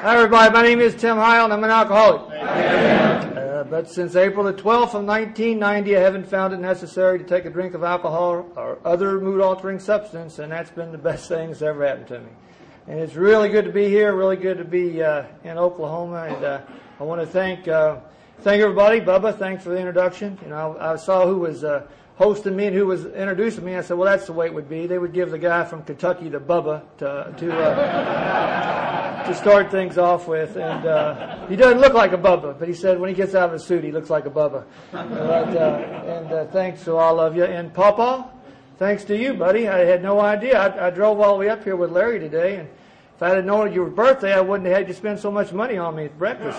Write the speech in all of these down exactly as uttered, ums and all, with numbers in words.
Hi, everybody. My name is Tim Heil, and I'm an alcoholic. Uh, but since April the twelfth of nineteen ninety, I haven't found it necessary to take a drink of alcohol or other mood-altering substance, and that's been the best thing that's ever happened to me. And it's really good to be here, really good to be uh, in Oklahoma, and uh, I want to thank uh, thank everybody. Bubba, thanks for the introduction. You know, I, I saw who was uh, hosting me and who was introducing me. I said, well, that's the way it would be. They would give the guy from Kentucky to Bubba to to, uh, to start things off with. And uh, he doesn't look like a Bubba, but he said when he gets out of his suit, he looks like a Bubba. But, uh, and uh, thanks to all of you. And Pawpaw, thanks to you, buddy. I had no idea. I, I drove all the way up here with Larry today, and if I had known your birthday, I wouldn't have had you spend so much money on me at breakfast.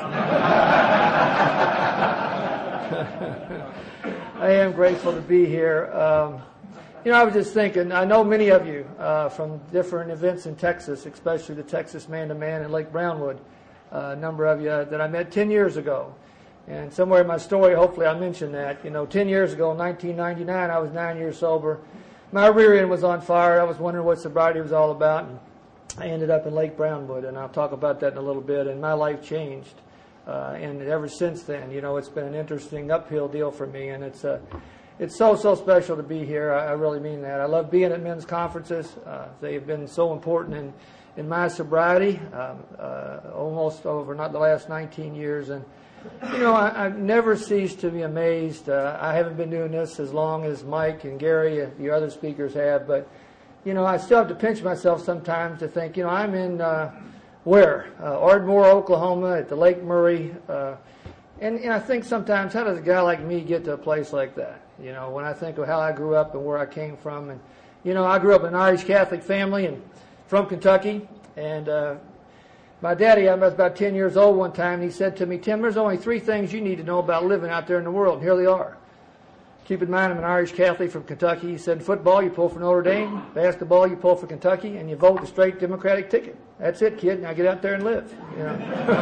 I am grateful to be here. Um, you know, I was just thinking, I know many of you uh, from different events in Texas, especially the Texas Man-to-Man in Lake Brownwood, uh, a number of you that I met ten years ago. And somewhere in my story, hopefully I mentioned that. You know, ten years ago, in nineteen ninety-nine, I was nine years sober. My rear end was on fire. I was wondering what sobriety was all about. And I ended up in Lake Brownwood, and I'll talk about that in a little bit. And my life changed. Uh, and ever since then, you know, it's been an interesting uphill deal for me, and it's uh, it's so, so special to be here. I, I really mean that. I love being at men's conferences. Uh, they have been so important in, in my sobriety, um, uh, almost over not the last nineteen years. And, you know, I, I've never ceased to be amazed. Uh, I haven't been doing this as long as Mike and Gary and the other speakers have, but, you know, I still have to pinch myself sometimes to think, you know, I'm in... Uh, Where? Uh, Ardmore, Oklahoma, at the Lake Murray. Uh, and, and I think sometimes, how does a guy like me get to a place like that? You know, when I think of how I grew up and where I came from. And, you know, I grew up in an Irish Catholic family and from Kentucky. And uh, my daddy, I was about ten years old one time, and he said to me, Tim, there's only three things you need to know about living out there in the world. And here they are. Keep in mind, I'm an Irish Catholic from Kentucky. He said, football, you pull for Notre Dame. Basketball, you pull for Kentucky. And you vote the straight Democratic ticket. That's it, kid. Now get out there and live. You know?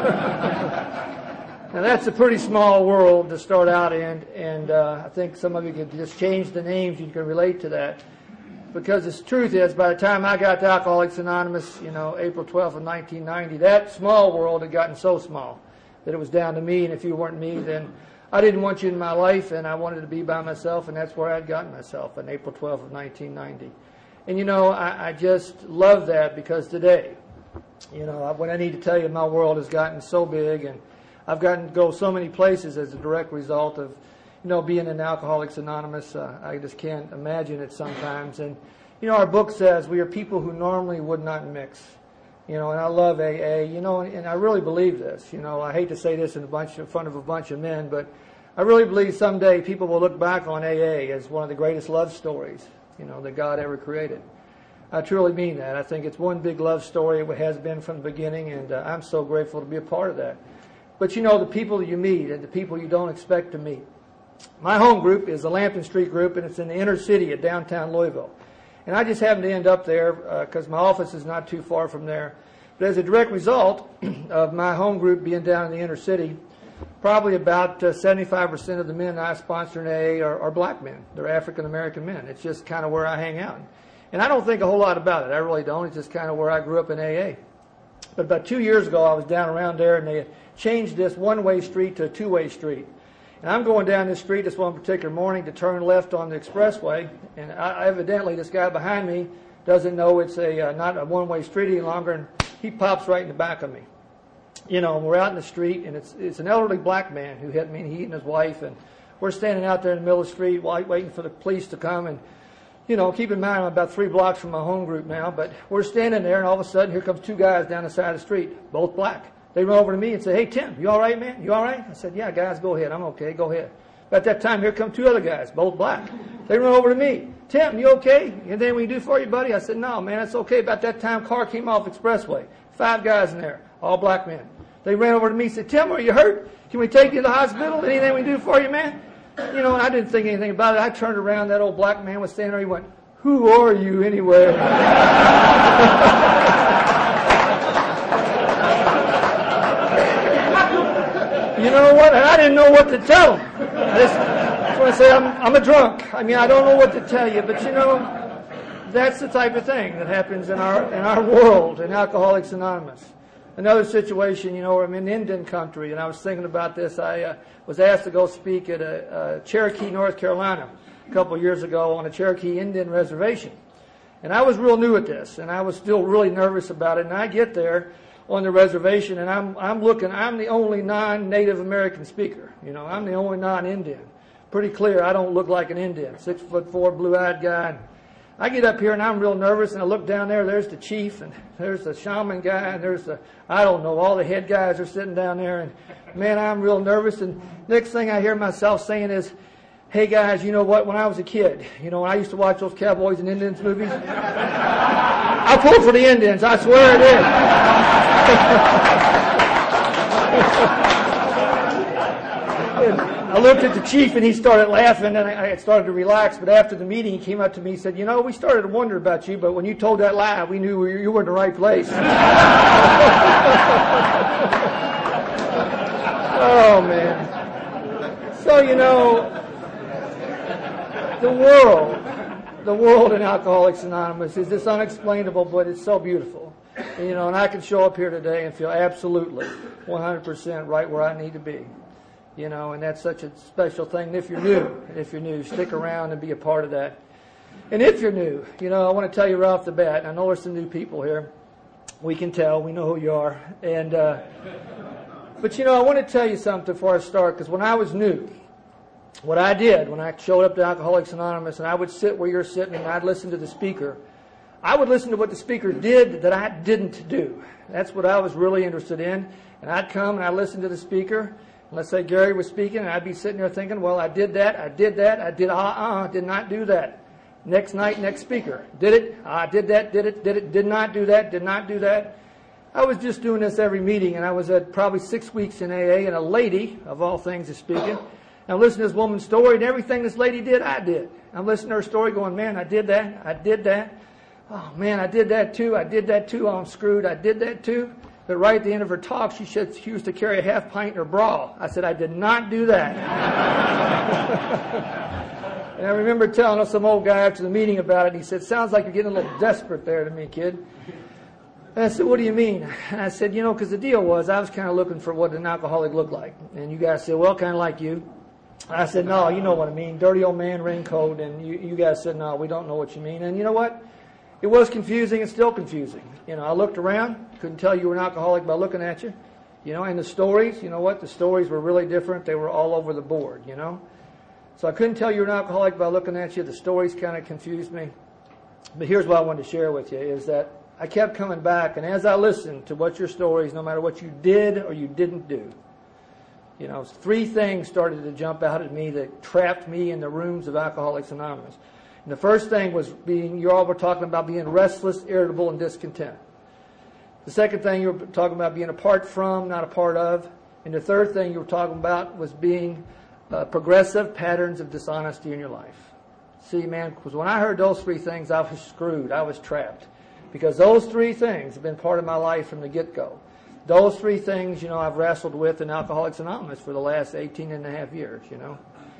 Now, that's a pretty small world to start out in. And uh, I think some of you could just change the names. You can relate to that. Because the truth is, by the time I got to Alcoholics Anonymous, you know, April twelfth of nineteen ninety, that small world had gotten so small that it was down to me. And if you weren't me, then I didn't want you in my life, and I wanted to be by myself, and that's where I'd gotten myself on April twelfth of nineteen ninety. And, you know, I, I just love that because today, you know, when I need to tell you my world has gotten so big, and I've gotten to go so many places as a direct result of, you know, being in Alcoholics Anonymous. Uh, I just can't imagine it sometimes. And, you know, our book says we are people who normally would not mix. You know, and I love A A, you know, and, and I really believe this. You know, I hate to say this in, a bunch, in front of a bunch of men, but I really believe someday people will look back on A A as one of the greatest love stories, you know, that God ever created. I truly mean that. I think it's one big love story. It has been from the beginning, and uh, I'm so grateful to be a part of that. But, you know, the people you meet and the people you don't expect to meet. My home group is the Lambton Street group, and it's in the inner city of downtown Louisville. And I just happened to end up there because uh, my office is not too far from there. But as a direct result of my home group being down in the inner city, probably about uh, seventy-five percent of the men I sponsor in A A are, are black men. They're African-American men. It's just kind of where I hang out. And I don't think a whole lot about it. I really don't. It's just kind of where I grew up in A A. But about two years ago, I was down around there, and they had changed this one-way street to a two-way street. And I'm going down this street this one particular morning to turn left on the expressway, and I, evidently this guy behind me doesn't know it's a uh, not a one-way street any longer, and he pops right in the back of me. You know, we're out in the street, and it's it's an elderly black man who hit me, and he and his wife, and we're standing out there in the middle of the street waiting for the police to come. And, you know, keep in mind I'm about three blocks from my home group now, but we're standing there, and all of a sudden here comes two guys down the side of the street, both black. They run over to me and say, hey, Tim, you all right, man? You all right? I said, yeah, guys, go ahead. I'm okay. Go ahead. About that time, here come two other guys, both black. They run over to me. Tim, you okay? Anything we can do for you, buddy? I said, no, man, it's okay. About that time, car came off expressway. Five guys in there, all black men. They ran over to me and said, Tim, are you hurt? Can we take you to the hospital? Anything we can do for you, man? You know, and I didn't think anything about it. I turned around. That old black man was standing there. He went, who are you anyway? You know what? And I didn't know what to tell him. I just, just want to say I'm, I'm a drunk. I mean, I don't know what to tell you, but you know, that's the type of thing that happens in our in our world in Alcoholics Anonymous. Another situation, you know, I'm in Indian country, and I was thinking about this. I uh, was asked to go speak at a, a Cherokee, North Carolina, a couple of years ago on a Cherokee Indian reservation. And I was real new at this, and I was still really nervous about it. And I get there on the reservation, and I'm I'm looking. I'm the only non-Native American speaker. You know, I'm the only non-Indian. Pretty clear, I don't look like an Indian. Six foot four, blue-eyed guy. And I get up here, and I'm real nervous. And I look down there. There's the chief, and there's the shaman guy, and there's the I don't know. All the head guys are sitting down there, and man, I'm real nervous. And next thing I hear myself saying is, "Hey guys, you know what? When I was a kid, you know, I used to watch those cowboys and Indians movies. I pulled for the Indians. I swear I did." I looked at the chief and he started laughing, and I started to relax. But after the meeting, he came up to me and said, "You know, we started to wonder about you, but when you told that lie, we knew you were in the right place." Oh man! So you know. The world, the world in Alcoholics Anonymous is this unexplainable, but it's so beautiful. And, you know, and I can show up here today and feel absolutely one hundred percent right where I need to be. You know, and that's such a special thing. And if you're new, if you're new, stick around and be a part of that. And if you're new, you know, I want to tell you right off the bat, and I know there's some new people here. We can tell. We know who you are. And, uh, but, you know, I want to tell you something before I start, because when I was new, what I did when I showed up to Alcoholics Anonymous, and I would sit where you're sitting and I'd listen to the speaker, I would listen to what the speaker did that I didn't do. That's what I was really interested in. And I'd come and I'd listen to the speaker. And let's say Gary was speaking, and I'd be sitting there thinking, well, I did that, I did that, I did, uh-uh, did not do that. Next night, next speaker. Did it? I did that, did it, did it, did not do that, did not do that. I was just doing this every meeting, and I was at probably six weeks in A A, and a lady, of all things, is speaking. I'm listening to this woman's story, and everything this lady did, I did. I'm listening to her story going, man, I did that, I did that. Oh, man, I did that too, I did that too, oh, I'm screwed, I did that too. But right at the end of her talk, she said she used to carry a half pint in her bra. I said, I did not do that. And I remember telling some old guy after the meeting about it, and he said, sounds like you're getting a little desperate there to me, kid. And I said, what do you mean? And I said, you know, because the deal was I was kind of looking for what an alcoholic looked like. And you guys said, well, kind of like you. I said, no, you know what I mean. Dirty old man, raincoat. And you, you guys said, no, we don't know what you mean. And you know what? It was confusing and still confusing. You know, I looked around, couldn't tell you were an alcoholic by looking at you. You know, and the stories, you know what? The stories were really different. They were all over the board, you know. So I couldn't tell you were an alcoholic by looking at you. The stories kind of confused me. But here's what I wanted to share with you is that I kept coming back, and as I listened to what your stories, no matter what you did or you didn't do, you know, three things started to jump out at me that trapped me in the rooms of Alcoholics Anonymous. And the first thing was being, you all were talking about being restless, irritable, and discontent. The second thing you were talking about being apart from, not a part of. And the third thing you were talking about was being uh, progressive patterns of dishonesty in your life. See, man, because when I heard those three things, I was screwed. I was trapped. Because those three things have been part of my life from the get-go. Those three things, you know, I've wrestled with in Alcoholics Anonymous for the last eighteen and a half years, you know.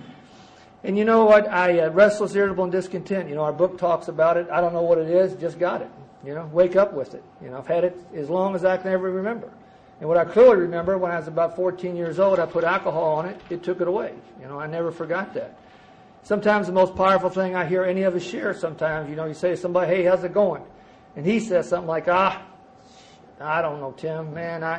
And you know what? I, uh, restless, irritable, and discontent, you know, our book talks about it. I don't know what it is, just got it. You know, wake up with it. You know, I've had it as long as I can ever remember. And what I clearly remember, when I was about fourteen years old, I put alcohol on it, it took it away. You know, I never forgot that. Sometimes the most powerful thing I hear any of us share sometimes, you know, you say to somebody, hey, how's it going? And he says something like, ah, I don't know, Tim, man, I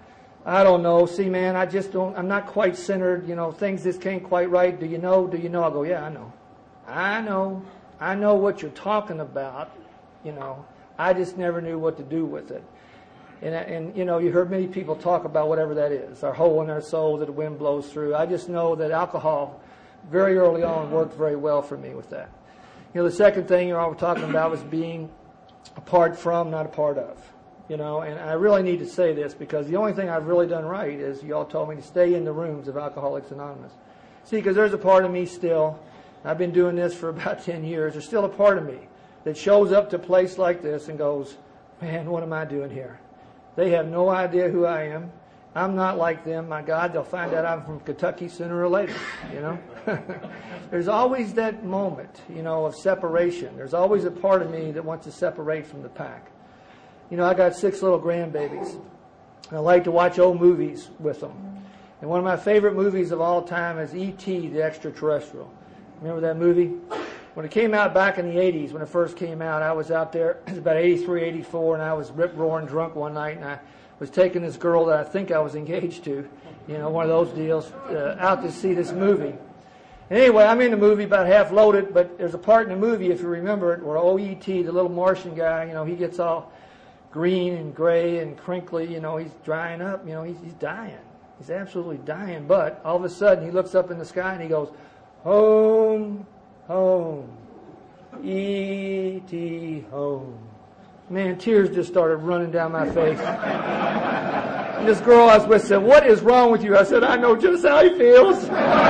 I don't know. See, man, I just don't, I'm not quite centered. You know, things just can't quite right. Do you know? Do you know? I go, yeah, I know. I know. I know what you're talking about. You know, I just never knew what to do with it. And, and you know, you heard many people talk about whatever that is, our hole in our soul that the wind blows through. I just know that alcohol very early on worked very well for me with that. You know, the second thing you're all talking about was being apart from, not a part of. You know, and I really need to say this because the only thing I've really done right is you all told me to stay in the rooms of Alcoholics Anonymous. See, because there's a part of me still, I've been doing this for about ten years, there's still a part of me that shows up to a place like this and goes, man, what am I doing here? They have no idea who I am. I'm not like them. My God, they'll find out I'm from Kentucky sooner or later, you know. There's always that moment, you know, of separation. There's always a part of me that wants to separate from the pack. You know, I got six little grandbabies, And I like to watch old movies with them. And one of my favorite movies of all time is E T the Extraterrestrial. Remember that movie? When it came out back in the eighties, when it first came out, I was out there, it was about eighty-three, eighty-four, and I was rip-roaring drunk one night, and I was taking this girl that I think I was engaged to, you know, one of those deals, uh, out to see this movie. And anyway, I'm in the movie about half loaded, but there's a part in the movie, if you remember it, where old E T, the little Martian guy, you know, he gets all green and gray and crinkly, you know, he's drying up, you know, he's, he's dying. He's absolutely dying, but all of a sudden he looks up in the sky and he goes, home, home, E T home. Man, tears just started running down my face. And this girl I was with said, what is wrong with you? I said, I know just how he feels.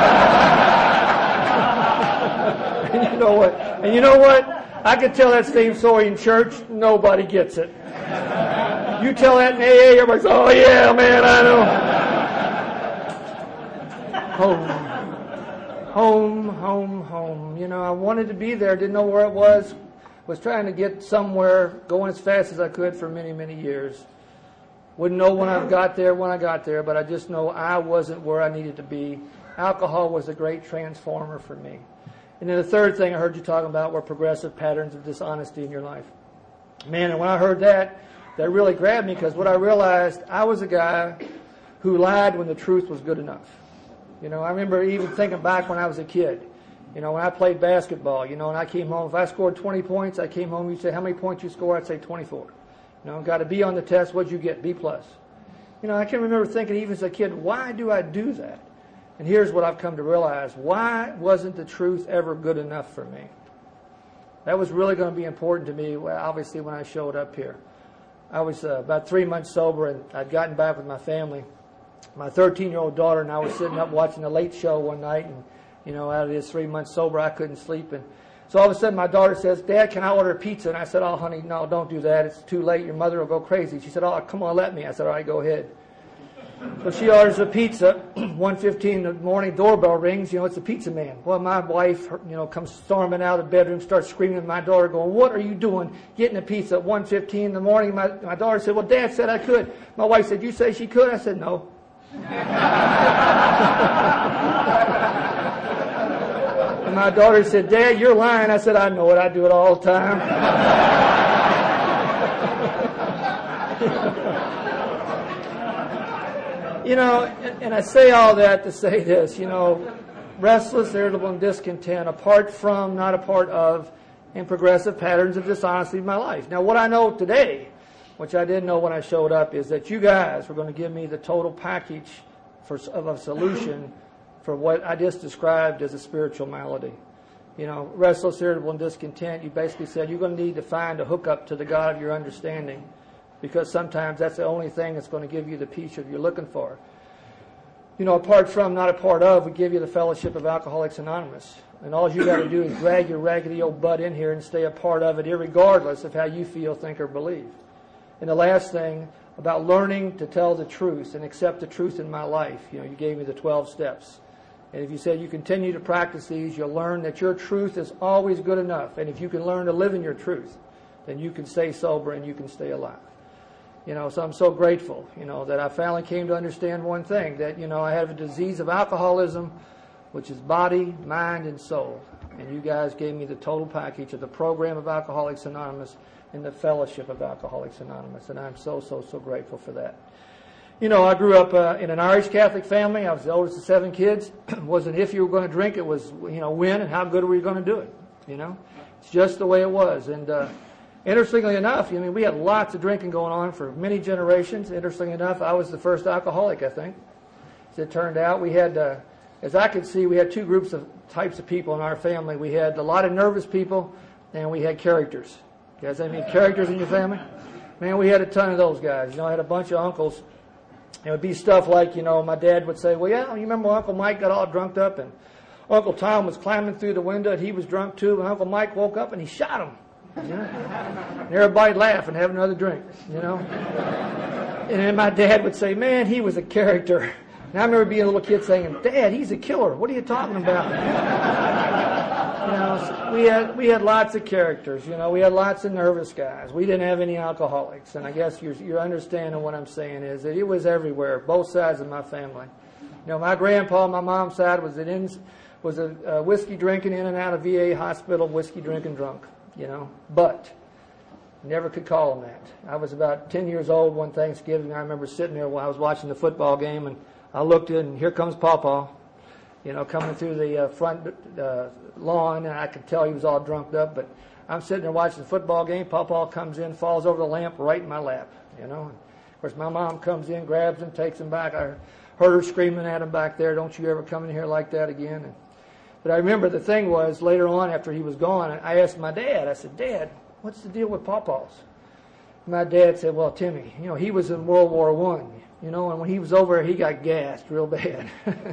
And you know what? And you know what? I could tell that same story in church. Nobody gets it. You tell that in A A, everybody's, oh yeah, man, I know. Home. Home, home, home. You know, I wanted to be there, didn't know where it was. Was trying to get somewhere, going as fast as I could for many, many years. Wouldn't know when I got there, when I got there, but I just know I wasn't where I needed to be. Alcohol was a great transformer for me. And then the third thing I heard you talking about were progressive patterns of dishonesty in your life. Man, and when I heard that, that really grabbed me, because what I realized, I was a guy who lied when the truth was good enough. You know, I remember even thinking back when I was a kid. You know, when I played basketball, you know, and I came home, if I scored twenty points, I came home, you'd say, how many points you score? I'd say twenty-four. You know, got a B on the test, what'd you get? B plus. You know, I can remember thinking even as a kid, why do I do that? And here's what I've come to realize. Why wasn't the truth ever good enough for me? That was really going to be important to me, obviously, when I showed up here. I was uh, about three months sober, and I'd gotten back with my family. My thirteen-year-old daughter and I was sitting up watching the Late Show one night, and you know, out of this three months sober, I couldn't sleep. And so all of a sudden my daughter says, Dad, can I order a pizza? And I said, oh, honey, no, don't do that. It's too late. Your mother will go crazy. She said, oh, come on, let me. I said, all right, go ahead. So she orders a pizza. one fifteen in the morning, doorbell rings. You know, it's a pizza man. Well, my wife, you know, comes storming out of the bedroom, starts screaming at my daughter, going, what are you doing getting a pizza at one fifteen in the morning? My, my daughter said, well, Dad said I could. My wife said, you say she could? I said, no. And my daughter said, Dad, you're lying. I said, I know it. I do it all the time. You know, and, and I say all that to say this, you know, restless, irritable, and discontent, apart from, not a part of, and progressive patterns of dishonesty in my life. Now, what I know today, which I didn't know when I showed up, is that you guys were going to give me the total package for, of a solution for what I just described as a spiritual malady. You know, restless, irritable, and discontent, you basically said you're going to need to find a hookup to the God of your understanding, because sometimes that's the only thing that's going to give you the peace that you're looking for. You know, apart from, not a part of, we give you the fellowship of Alcoholics Anonymous. And all you got to do is drag your raggedy old butt in here and stay a part of it, irregardless of how you feel, think, or believe. And the last thing, about learning to tell the truth and accept the truth in my life. You know, you gave me the twelve steps. And if you said you continue to practice these, you'll learn that your truth is always good enough. And if you can learn to live in your truth, then you can stay sober and you can stay alive. You know, so I'm so grateful, you know, that I finally came to understand one thing, that, you know, I have a disease of alcoholism, which is body, mind, and soul. And you guys gave me the total package of the program of Alcoholics Anonymous and the fellowship of Alcoholics Anonymous. And I'm so, so, so grateful for that. You know, I grew up uh, in an Irish Catholic family. I was the oldest of seven kids. It wasn't if you were going to drink, it was, you know, when and how good were you going to do it, you know. It's just the way it was. And uh, interestingly enough, I mean, we had lots of drinking going on for many generations. Interestingly enough, I was the first alcoholic, I think. As it turned out, we had, uh, as I could see, we had two groups of types of people in our family. We had a lot of nervous people, and we had characters. You guys have any characters in your family? Man, we had a ton of those guys. You know, I had a bunch of uncles. It would be stuff like, you know, my dad would say, well, yeah, you remember Uncle Mike got all drunked up, and Uncle Tom was climbing through the window, and he was drunk too, and Uncle Mike woke up, and he shot him. You know? And everybody laugh and have another drink, you know. And then my dad would say, man, he was a character. And I remember being a little kid saying, Dad, he's a killer. What are you talking about? know, we had we had lots of characters. You know, we had lots of nervous guys. We didn't have any alcoholics, and I guess you're you're understanding what I'm saying is that it was everywhere, both sides of my family. You know, my grandpa on my mom's side was an in, was a, a whiskey drinking in and out of V A hospital, whiskey drinking drunk. You know, but never could call him that. I was about ten years old one Thanksgiving. I remember sitting there while I was watching the football game, and I looked in, and here comes Pawpaw, you know, coming through the uh, front uh, lawn, and I could tell he was all drunked up. But I'm sitting there watching the football game. Pawpaw comes in, falls over the lamp right in my lap, you know. Of course, my mom comes in, grabs him, takes him back. I heard her screaming at him back there, "Don't you ever come in here like that again." And, but I remember the thing was, later on after he was gone, I asked my dad, I said, "Dad, what's the deal with Pawpaws?" My dad said, "Well, Timmy, you know, he was in World War One, you know, and when he was over, he got gassed real bad."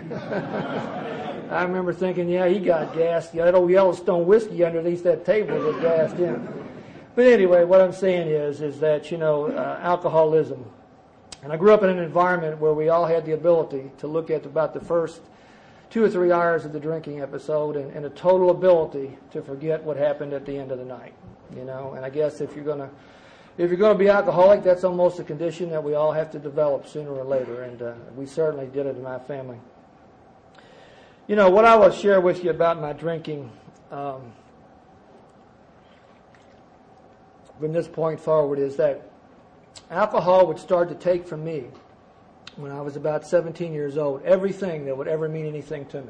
I remember thinking, yeah, he got gassed. That old Yellowstone whiskey underneath that table that gassed him. But anyway, what I'm saying is, is that, you know, uh, alcoholism. And I grew up in an environment where we all had the ability to look at about the first two or three hours of the drinking episode and, and a total ability to forget what happened at the end of the night, you know. And I guess if you're going to if you're going to be alcoholic, that's almost a condition that we all have to develop sooner or later, and uh, we certainly did it in my family. You know, what I will share with you about my drinking um, from this point forward is that alcohol would start to take from me when I was about seventeen years old everything that would ever mean anything to me.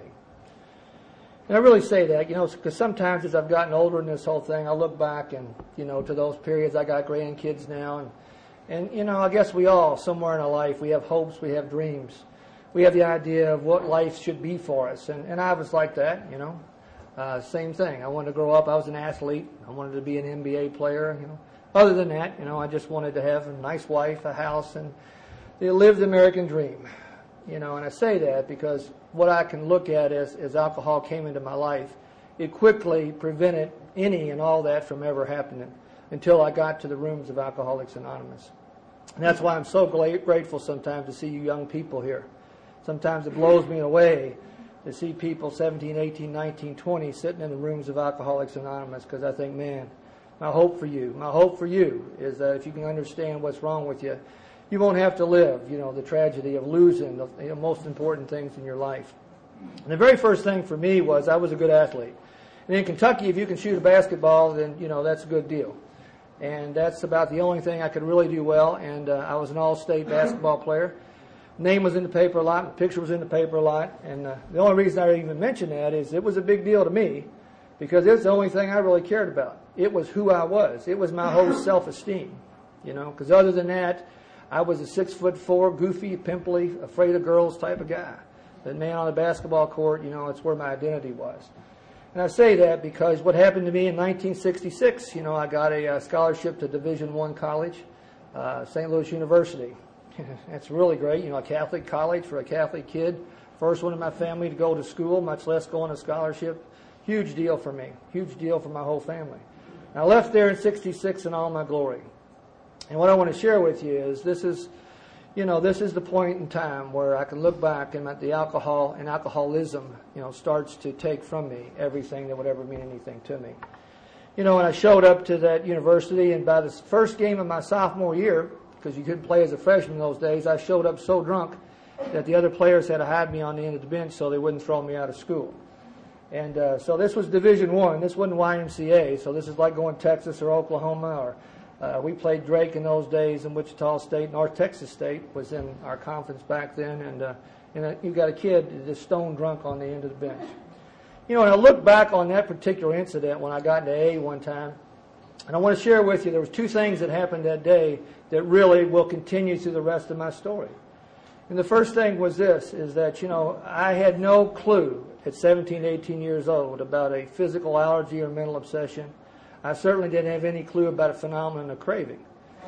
And I really say that, you know, because sometimes as I've gotten older in this whole thing, I look back and, you know, to those periods. I got grandkids now, and, and you know, I guess we all, somewhere in our life, we have hopes, we have dreams. We have the idea of what life should be for us, and, and I was like that, you know. Uh, same thing. I wanted to grow up. I was an athlete. I wanted to be an N B A player, you know. Other than that, you know, I just wanted to have a nice wife, a house, and live the American dream. You know, and I say that because what I can look at as, as alcohol came into my life, it quickly prevented any and all that from ever happening until I got to the rooms of Alcoholics Anonymous. And that's why I'm so grateful sometimes to see you young people here. Sometimes it blows me away to see people seventeen, eighteen, nineteen, twenty sitting in the rooms of Alcoholics Anonymous, because I think, man, my hope for you, my hope for you is that if you can understand what's wrong with you, you won't have to live, you know, the tragedy of losing the you know, most important things in your life. And the very first thing for me was I was a good athlete. And in Kentucky, if you can shoot a basketball, then, you know, that's a good deal. And that's about the only thing I could really do well. And uh, I was an all-state basketball player. Name was in the paper a lot. The picture was in the paper a lot. And uh, the only reason I even mention that is it was a big deal to me because it's the only thing I really cared about. It was who I was. It was my whole self-esteem, you know, because other than that, I was a six foot four, goofy, pimply, afraid of girls type of guy. The man on the basketball court, you know, it's where my identity was. And I say that because what happened to me in nineteen sixty-six, you know, I got a, a scholarship to Division One college, uh, Saint Louis University. That's really great, you know, a Catholic college for a Catholic kid. First one in my family to go to school, much less go on a scholarship. Huge deal for me. Huge deal for my whole family. And I left there in sixty-six in all my glory. And what I want to share with you is this is, you know, this is the point in time where I can look back and at the alcohol and alcoholism, you know, starts to take from me everything that would ever mean anything to me. You know, and I showed up to that university, and by the first game of my sophomore year, because you couldn't play as a freshman in those days, I showed up so drunk that the other players had to hide me on the end of the bench so they wouldn't throw me out of school. And uh, so this was Division One. This wasn't Y M C A. So this is like going to Texas or Oklahoma, or uh, we played Drake in those days in Wichita State. North Texas State was in our conference back then. And uh, and uh, you got a kid just stone drunk on the end of the bench. You know, and I look back on that particular incident when I got into A A one time, and I want to share with you there was two things that happened that day that really will continue through the rest of my story. And the first thing was this, is that, you know, I had no clue at seventeen, eighteen years old about a physical allergy or mental obsession. I certainly didn't have any clue about a phenomenon of craving.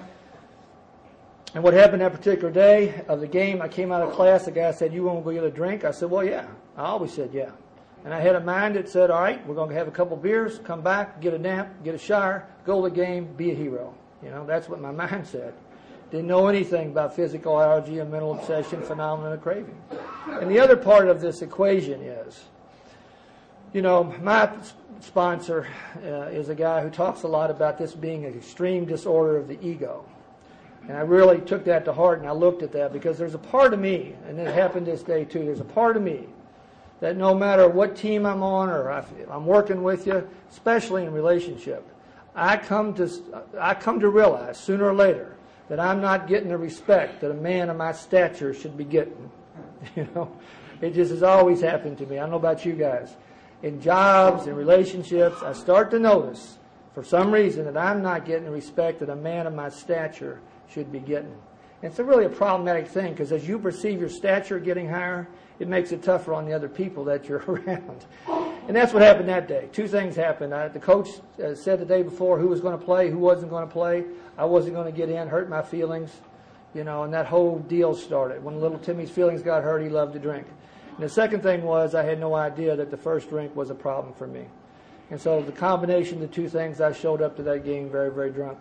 And what happened that particular day of the game, I came out of class, the guy said, "You want to go get a drink?" I said, "Well, yeah." I always said, yeah. And I had a mind that said, all right, we're going to have a couple beers, come back, get a nap, get a shower, go to the game, be a hero. You know, that's what my mind said. Didn't know anything about physical allergy and mental obsession, phenomenon of craving. And the other part of this equation is, you know, my sponsor uh, is a guy who talks a lot about this being an extreme disorder of the ego. And I really took that to heart, and I looked at that because there's a part of me, and it happened this day too, there's a part of me that no matter what team I'm on or I'm working with you, especially in relationship, I come to I come to realize sooner or later that I'm not getting the respect that a man of my stature should be getting. You know, it just has always happened to me. I don't know about you guys. In jobs, in relationships, I start to notice, for some reason, that I'm not getting the respect that a man of my stature should be getting. And it's a really a problematic thing, because as you perceive your stature getting higher, it makes it tougher on the other people that you're around. And that's what happened that day. Two things happened. I, the coach uh, said the day before who was going to play, who wasn't going to play. I wasn't going to get in, hurt my feelings, you know, and that whole deal started. When little Timmy's feelings got hurt, he loved to drink. And the second thing was I had no idea that the first drink was a problem for me. And so the combination of the two things, I showed up to that game very, very drunk.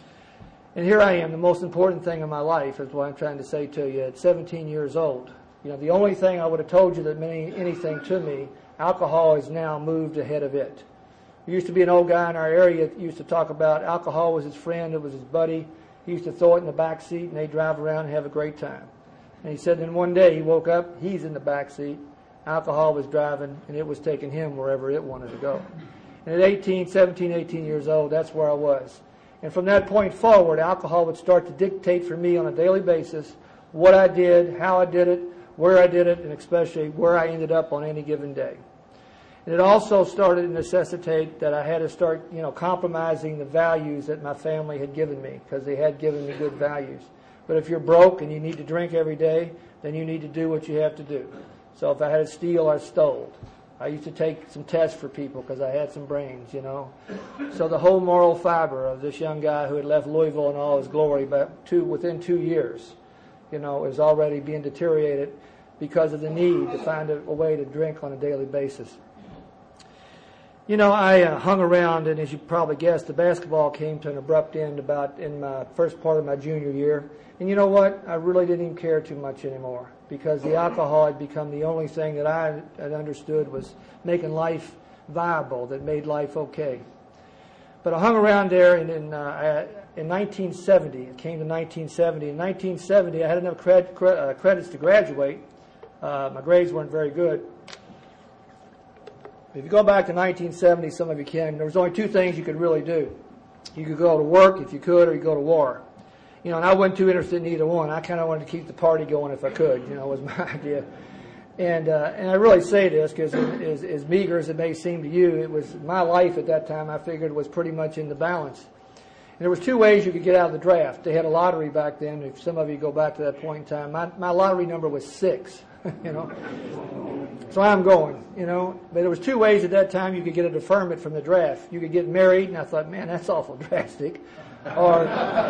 And here I am, the most important thing in my life is what I'm trying to say to you. At seventeen years old, you know, the only thing I would have told you that meant anything to me, alcohol has now moved ahead of it. There used to be an old guy in our area that used to talk about alcohol was his friend, it was his buddy. He used to throw it in the back seat and they'd drive around and have a great time. And he said then one day he woke up, he's in the back seat, alcohol was driving, and it was taking him wherever it wanted to go. And at eighteen, seventeen, eighteen years old, that's where I was. And from that point forward, alcohol would start to dictate for me on a daily basis what I did, how I did it, where I did it, and especially where I ended up on any given day. And it also started to necessitate that I had to start, you know, compromising the values that my family had given me, because they had given me good values. But if you're broke and you need to drink every day, then you need to do what you have to do. So if I had to steal, I stole. I used to take some tests for people because I had some brains, you know. So the whole moral fiber of this young guy who had left Louisville in all his glory, but two, within two years, you know, is already being deteriorated because of the need to find a, a way to drink on a daily basis. You know, I uh, hung around, and as you probably guessed, the basketball came to an abrupt end about in my first part of my junior year. And you know what? I really didn't even care too much anymore, because the alcohol had become the only thing that I had understood was making life viable, that made life okay. But I hung around there, and in, uh, I, in nineteen seventy, it came to nineteen seventy. In nineteen seventy, I had enough cred, cred, uh, credits to graduate. Uh, my grades weren't very good. If you go back to nineteen seventy, some of you can, there was only two things you could really do. You could go to work if you could, or you could go to war. You know, and I wasn't too interested in either one. I kind of wanted to keep the party going if I could, you know, was my idea. And uh, and I really say this because as, as meager as it may seem to you, it was my life at that time, I figured, was pretty much in the balance. And there was two ways you could get out of the draft. They had a lottery back then. If some of you go back to that point in time, my, my lottery number was six, you know. So I'm going, you know. But there was two ways at that time you could get a deferment from the draft. You could get married, and I thought, man, that's awful drastic. Or,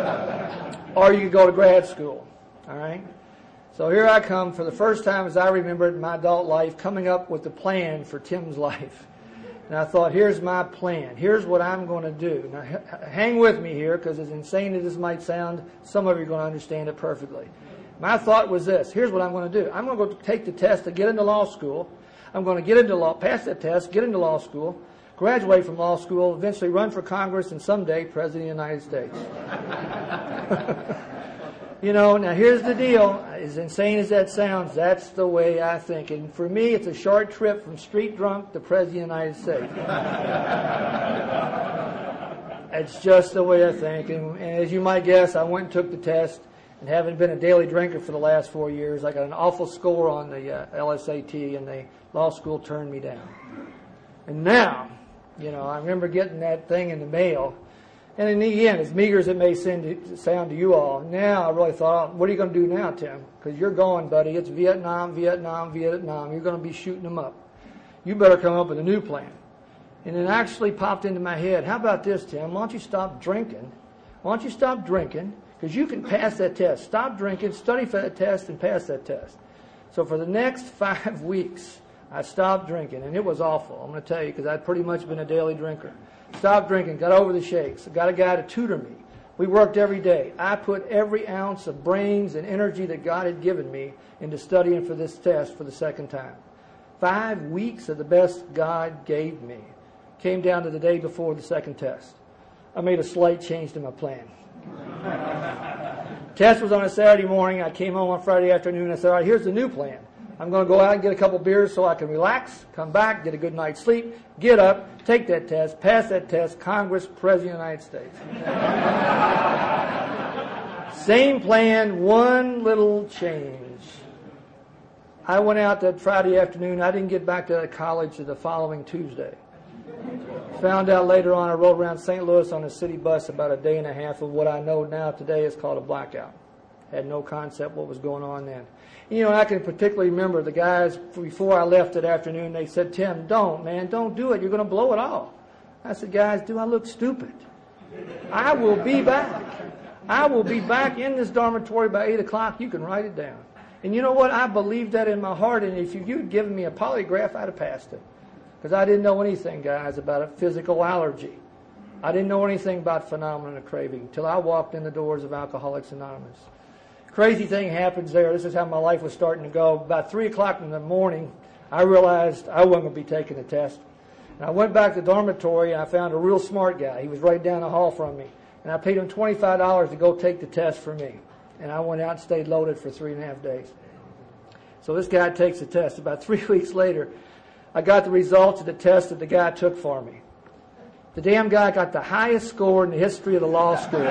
or you could go to grad school, all right? So here I come for the first time, as I remember it in my adult life, coming up with the plan for Tim's life. And I thought, here's my plan. Here's what I'm going to do. Now, h- hang with me here, because as insane as this might sound, some of you are going to understand it perfectly. My thought was this. Here's what I'm going to do. I'm going to go take the test to get into law school. I'm going to get into law, pass that test, get into law school, graduate from law school, eventually run for Congress, and someday President of the United States. You know, now here's the deal. As insane as that sounds, that's the way I think. And for me, it's a short trip from street drunk to President of the United States. It's just the way I think. And, and as you might guess, I went and took the test. And having been a daily drinker for the last four years, I got an awful score on the uh, L S A T, and the law school turned me down. And now, you know, I remember getting that thing in the mail. And in the end, as meager as it may sound to you all, now I really thought, what are you going to do now, Tim? Because you're going, buddy. It's Vietnam, Vietnam, Vietnam. You're going to be shooting them up. You better come up with a new plan. And it actually popped into my head, how about this, Tim? Why don't you stop drinking? Why don't you stop drinking? Because you can pass that test. Stop drinking, study for that test, and pass that test. So for the next five weeks, I stopped drinking, and it was awful, I'm going to tell you, because I'd pretty much been a daily drinker. Stopped drinking, got over the shakes, got a guy to tutor me. We worked every day. I put every ounce of brains and energy that God had given me into studying for this test for the second time. Five weeks of the best God gave me. Came down to the day before the second test. I made a slight change to my plan. Test was on a Saturday morning. I came home on Friday afternoon. I said, all right, here's the new plan. I'm going to go out and get a couple beers so I can relax, come back, get a good night's sleep, get up, take that test, pass that test, Congress, President of the United States. Same plan, one little change. I went out that Friday afternoon. I didn't get back to college until the following Tuesday. Found out later on, I rode around Saint Louis on a city bus about a day and a half of what I know now today is called a blackout. Had no concept what was going on then. You know, I can particularly remember the guys, before I left that afternoon, they said, Tim, don't, man, don't do it. You're going to blow it all. I said, guys, do I look stupid? I will be back. I will be back in this dormitory by eight o'clock. You can write it down. And you know what? I believed that in my heart, and if you'd given me a polygraph, I'd have passed it. Because I didn't know anything, guys, about a physical allergy. I didn't know anything about phenomenon of craving until I walked in the doors of Alcoholics Anonymous. Crazy thing happens there. This is how my life was starting to go. About three o'clock in the morning, I realized I wasn't going to be taking the test. And I went back to the dormitory, and I found a real smart guy. He was right down the hall from me. And I paid him twenty-five dollars to go take the test for me. And I went out and stayed loaded for three and a half days. So this guy takes the test. About three weeks later, I got the results of the test that the guy took for me. The damn guy got the highest score in the history of the law school.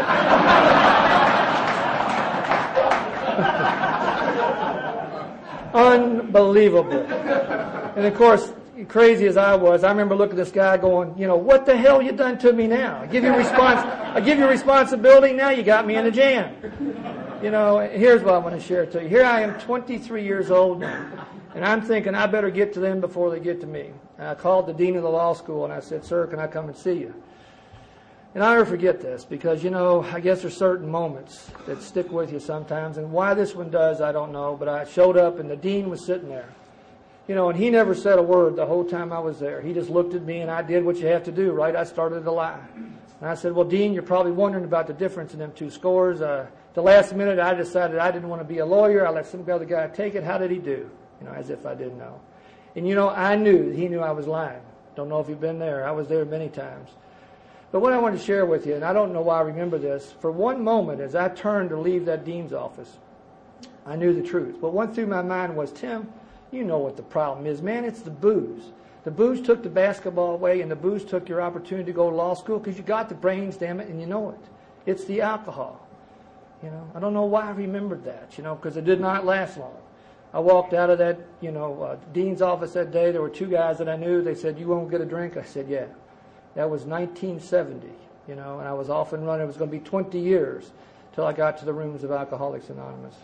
Unbelievable. And of course, crazy as I was, I remember looking at this guy going, you know, what the hell you done to me now? I give you respons- I give you responsibility, now you got me in a jam. You know, here's what I want to share to you. Here I am, twenty-three years old now, and I'm thinking I better get to them before they get to me. And I called the dean of the law school and I said, sir, can I come and see you? And I'll never forget this because, you know, I guess there's certain moments that stick with you sometimes. And why this one does, I don't know. But I showed up and the dean was sitting there. You know, and he never said a word the whole time I was there. He just looked at me and I did what you have to do, right? I started to lie. And I said, well, Dean, you're probably wondering about the difference in them two scores. Uh, the last minute I decided I didn't want to be a lawyer. I let some other guy take it. How did he do? You know, as if I didn't know. And, you know, I knew he knew I was lying. Don't know if you've been there. I was there many times. But what I want to share with you, and I don't know why I remember this, for one moment as I turned to leave that dean's office, I knew the truth. What went through my mind was, Tim, you know what the problem is, man. It's the booze. The booze took the basketball away, and the booze took your opportunity to go to law school because you got the brains, damn it, and you know it. It's the alcohol. You know, I don't know why I remembered that, you know, because it did not last long. I walked out of that, you know, uh, dean's office that day. There were two guys that I knew. They said, you won't get a drink? I said, yeah. That was nineteen seventy, you know, and I was off and running. It was going to be twenty years till I got to the rooms of Alcoholics Anonymous.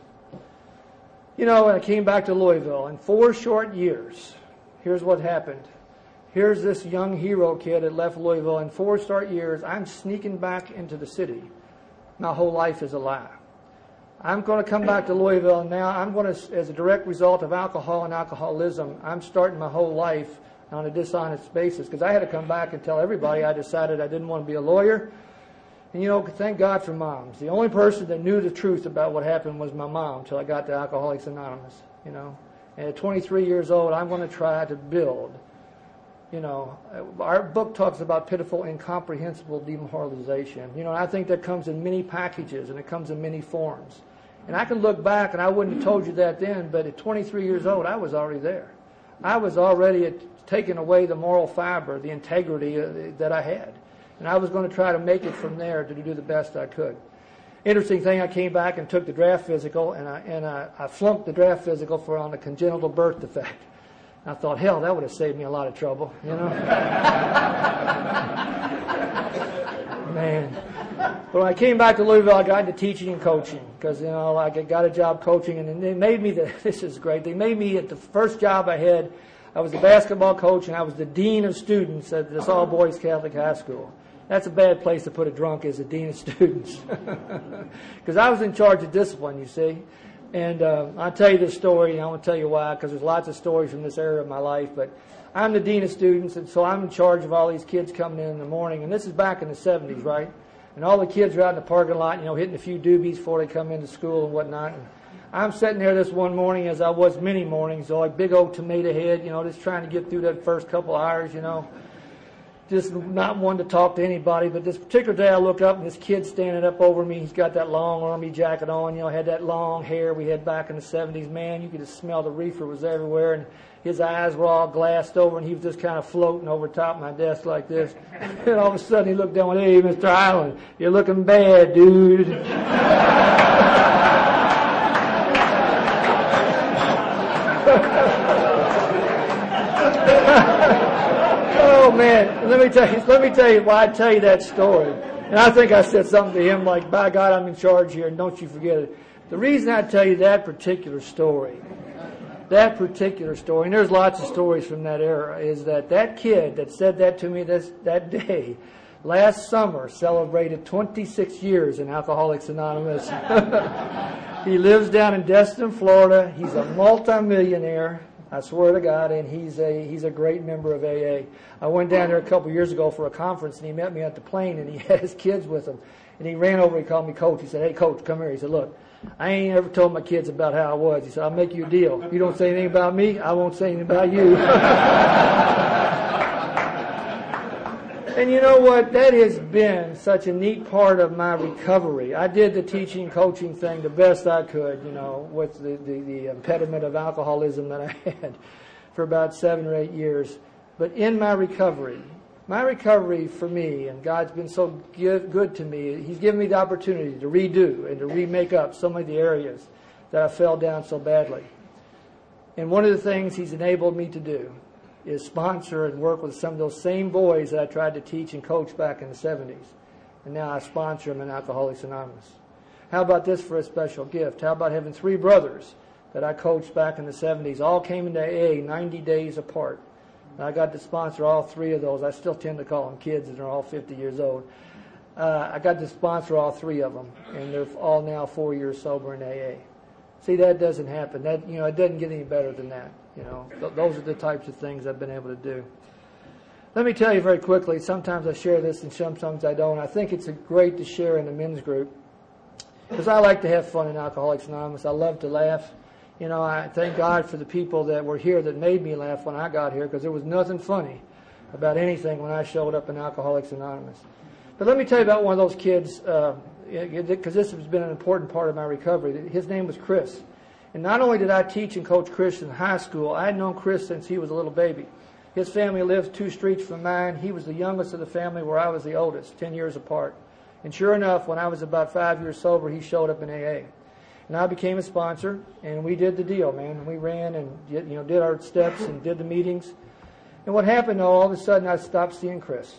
You know, and I came back to Louisville. In four short years, here's what happened. Here's this young hero kid that left Louisville. In four short years, I'm sneaking back into the city. My whole life is a lie. I'm going to come back to Louisville, and now I'm going to, as a direct result of alcohol and alcoholism, I'm starting my whole life on a dishonest basis, because I had to come back and tell everybody I decided I didn't want to be a lawyer. And, you know, thank God for moms. The only person that knew the truth about what happened was my mom until I got to Alcoholics Anonymous, you know. And at twenty-three years old, I'm going to try to build, you know. Our book talks about pitiful, incomprehensible demoralization. You know, and I think that comes in many packages, and it comes in many forms. And I can look back, and I wouldn't have told you that then, but at twenty-three years old, I was already there. I was already at taking away the moral fiber, the integrity uh, that I had. And I was going to try to make it from there to do the best I could. Interesting thing, I came back and took the draft physical, and I, and I, I flunked the draft physical for on a congenital birth defect. I thought, hell, that would have saved me a lot of trouble, you know. Man. But when I came back to Louisville, I got into teaching and coaching because, you know, I got a job coaching, and they made me the, this is great, they made me, at the first job I had, I was the basketball coach, and I was the dean of students at this all-boys Catholic high school. That's a bad place to put a drunk as a dean of students. Because I was in charge of discipline, you see. And uh, I'll tell you this story, and I won't tell you why, because there's lots of stories from this era of my life. But I'm the dean of students, and so I'm in charge of all these kids coming in in the morning. And this is back in the seventies, right? And all the kids are out in the parking lot, you know, hitting a few doobies before they come into school and whatnot. And I'm sitting there this one morning, as I was many mornings, so like big old tomato head, you know, just trying to get through that first couple hours, you know. just not one to talk to anybody. But this particular day I look up and this kid's standing up over me. He's got that long army jacket on, you know, had that long hair we had back in the seventies. Man, you could just smell the reefer was everywhere, and his eyes were all glassed over, and he was just kind of floating over top of my desk like this. And all of a sudden he looked down and went, "Hey, Mister Island, you're looking bad, dude." Oh man, let me tell you, let me tell you why I tell you that story. And I think I said something to him like, "By God, I'm in charge here, and don't you forget it." The reason I tell you that particular story, that particular story, and there's lots of stories from that era, is that that kid that said that to me this that day, last summer, celebrated twenty-six years in Alcoholics Anonymous. He lives down in Destin, Florida. He's a multimillionaire. I swear to God, and he's a he's a great member of A A. I went down there a couple of years ago for a conference, and he met me at the plane, and he had his kids with him. And he ran over, he called me Coach. He said, "Hey, Coach, come here." He said, "Look, I ain't ever told my kids about how I was." He said, "I'll make you a deal. If you don't say anything about me, I won't say anything about you." And you know what? That has been such a neat part of my recovery. I did the teaching, coaching thing the best I could, you know, with the, the, the impediment of alcoholism that I had for about seven or eight years. But in my recovery, my recovery for me, and God's been so give, good to me, He's given me the opportunity to redo and to remake up some of the areas that I fell down so badly. And one of the things He's enabled me to do is sponsor and work with some of those same boys that I tried to teach and coach back in the seventies. And now I sponsor them in Alcoholics Anonymous. How about this for a special gift? How about having three brothers that I coached back in the seventies, all came into A A ninety days apart. And I got to sponsor all three of those. I still tend to call them kids, and they're all fifty years old. Uh, I got to sponsor all three of them, and they're all now four years sober in A A. See, that doesn't happen. That, you know, it doesn't get any better than that. You know, th- those are the types of things I've been able to do. Let me tell you very quickly, sometimes I share this and sometimes I don't. I think it's a great to share in the men's group because I like to have fun in Alcoholics Anonymous. I love to laugh. You know, I thank God for the people that were here that made me laugh when I got here because there was nothing funny about anything when I showed up in Alcoholics Anonymous. But let me tell you about one of those kids, uh, because this has been an important part of my recovery. His name was Chris. And not only did I teach and coach Chris in high school, I had known Chris since he was a little baby. His family lived two streets from mine. He was the youngest of the family where I was the oldest, ten years apart. And sure enough, when I was about five years sober, he showed up in A A. And I became a sponsor, and we did the deal, man. We ran and you know did our steps and did the meetings. And what happened, though, all of a sudden I stopped seeing Chris.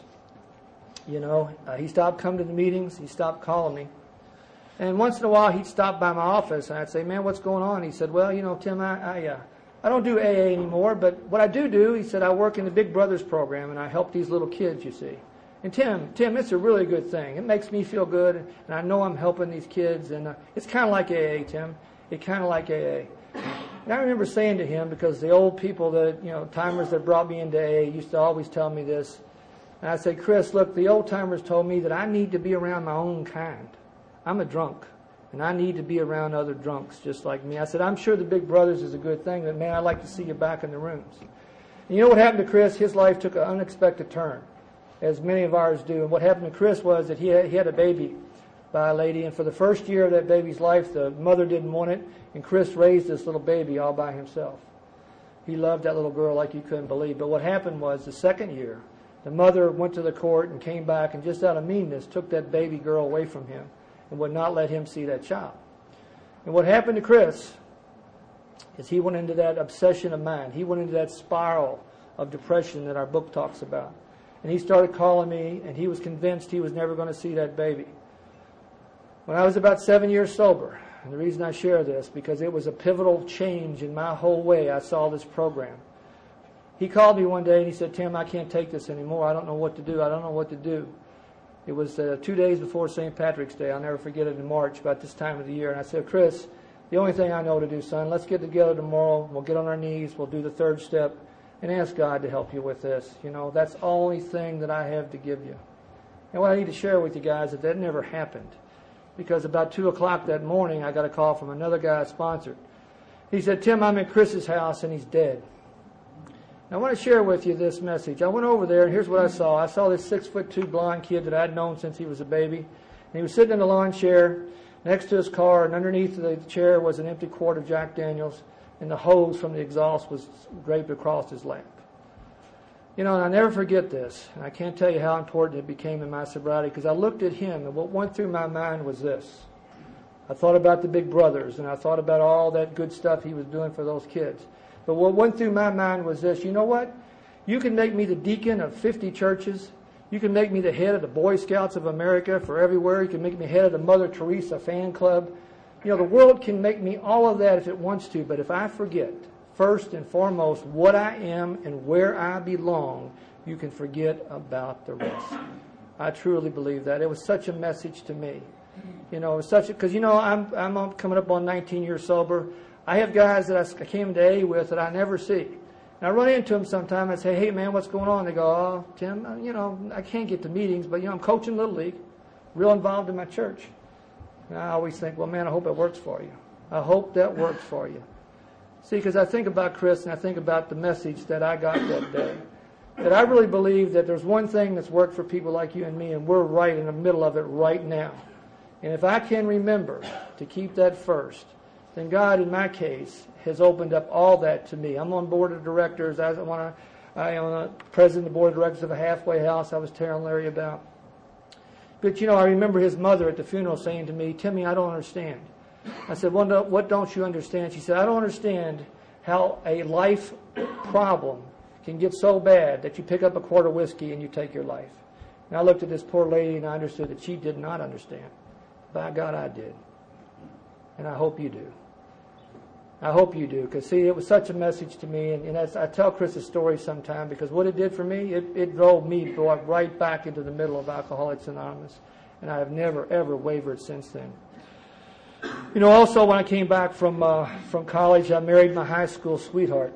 You know, uh, he stopped coming to the meetings. He stopped calling me. And once in a while, he'd stop by my office, and I'd say, "Man, what's going on?" He said, "Well, you know, Tim, I I, uh, I don't do A A anymore, but what I do do," he said, "I work in the Big Brothers program, and I help these little kids, you see. And Tim, Tim, it's a really good thing. It makes me feel good, and I know I'm helping these kids, and uh, it's kind of like A A, Tim. It's kind of like A A." And I remember saying to him, because the old people that, you know, timers that brought me into A A used to always tell me this. And I said, "Chris, look, the old timers told me that I need to be around my own kind. I'm a drunk, and I need to be around other drunks just like me." I said, "I'm sure the Big Brothers is a good thing, but man, I'd like to see you back in the rooms." And you know what happened to Chris? His life took an unexpected turn, as many of ours do. And what happened to Chris was that he had, he had a baby by a lady, and for the first year of that baby's life, the mother didn't want it, and Chris raised this little baby all by himself. He loved that little girl like you couldn't believe. But what happened was the second year, the mother went to the court and came back and just out of meanness took that baby girl away from him and would not let him see that child. And what happened to Chris is he went into that obsession of mind. He went into that spiral of depression that our book talks about. And he started calling me, and he was convinced he was never going to see that baby. When I was about seven years sober, and the reason I share this, because it was a pivotal change in my whole way I saw this program. He called me one day and he said, "Tim, I can't take this anymore. I don't know what to do. I don't know what to do." It was uh, two days before Saint Patrick's Day. I'll never forget it, in March, about this time of the year. And I said, "Chris, the only thing I know to do, son, let's get together tomorrow. We'll get on our knees. We'll do the third step and ask God to help you with this. You know, that's the only thing that I have to give you." And what I need to share with you guys is that that never happened. Because about two o'clock that morning, I got a call from another guy I sponsored. He said, "Tim, I'm at Chris's house, and he's dead." I want to share with you this message. I went over there, and here's what I saw. I saw this six foot two blonde kid that I'd known since he was a baby. And he was sitting in a lawn chair next to his car, and underneath the chair was an empty quart of Jack Daniels, and the hose from the exhaust was draped across his lap. You know, and I'll never forget this, and I can't tell you how important it became in my sobriety, because I looked at him, and what went through my mind was this. I thought about the big brothers, and I thought about all that good stuff he was doing for those kids. But what went through my mind was this. You know what? You can make me the deacon of fifty churches. You can make me the head of the Boy Scouts of America for everywhere. You can make me head of the Mother Teresa fan club. You know, the world can make me all of that if it wants to, but if I forget, first and foremost, what I am and where I belong, you can forget about the rest. I truly believe that. It was such a message to me. You know, it was such a, because, you know, I'm, I'm coming up on nineteen years sober. I have guys that I came to A with that I never see. And I run into them sometime and say, hey, man, what's going on? They go, oh, Tim, you know, I can't get to meetings, but, you know, I'm coaching Little League, real involved in my church. And I always think, well, man, I hope it works for you. I hope that works for you. See, because I think about Chris and I think about the message that I got that day. That I really believe that there's one thing that's worked for people like you and me, and we're right in the middle of it right now. And if I can remember to keep that first, then God, in my case, has opened up all that to me. I'm on board of directors. I want to. I am a president of the board of directors of a halfway house I was telling Larry about. But, you know, I remember his mother at the funeral saying to me, Timmy, I don't understand. I said, well, no, what don't you understand? She said, I don't understand how a life problem can get so bad that you pick up a quart of whiskey and you take your life. And I looked at this poor lady and I understood that she did not understand. By God, I did. And I hope you do. I hope you do, because, see, it was such a message to me, and, and as I tell Chris a story sometime, because what it did for me, it, it drove me right back into the middle of Alcoholics Anonymous, and I have never, ever wavered since then. You know, also when I came back from uh, from college, I married my high school sweetheart.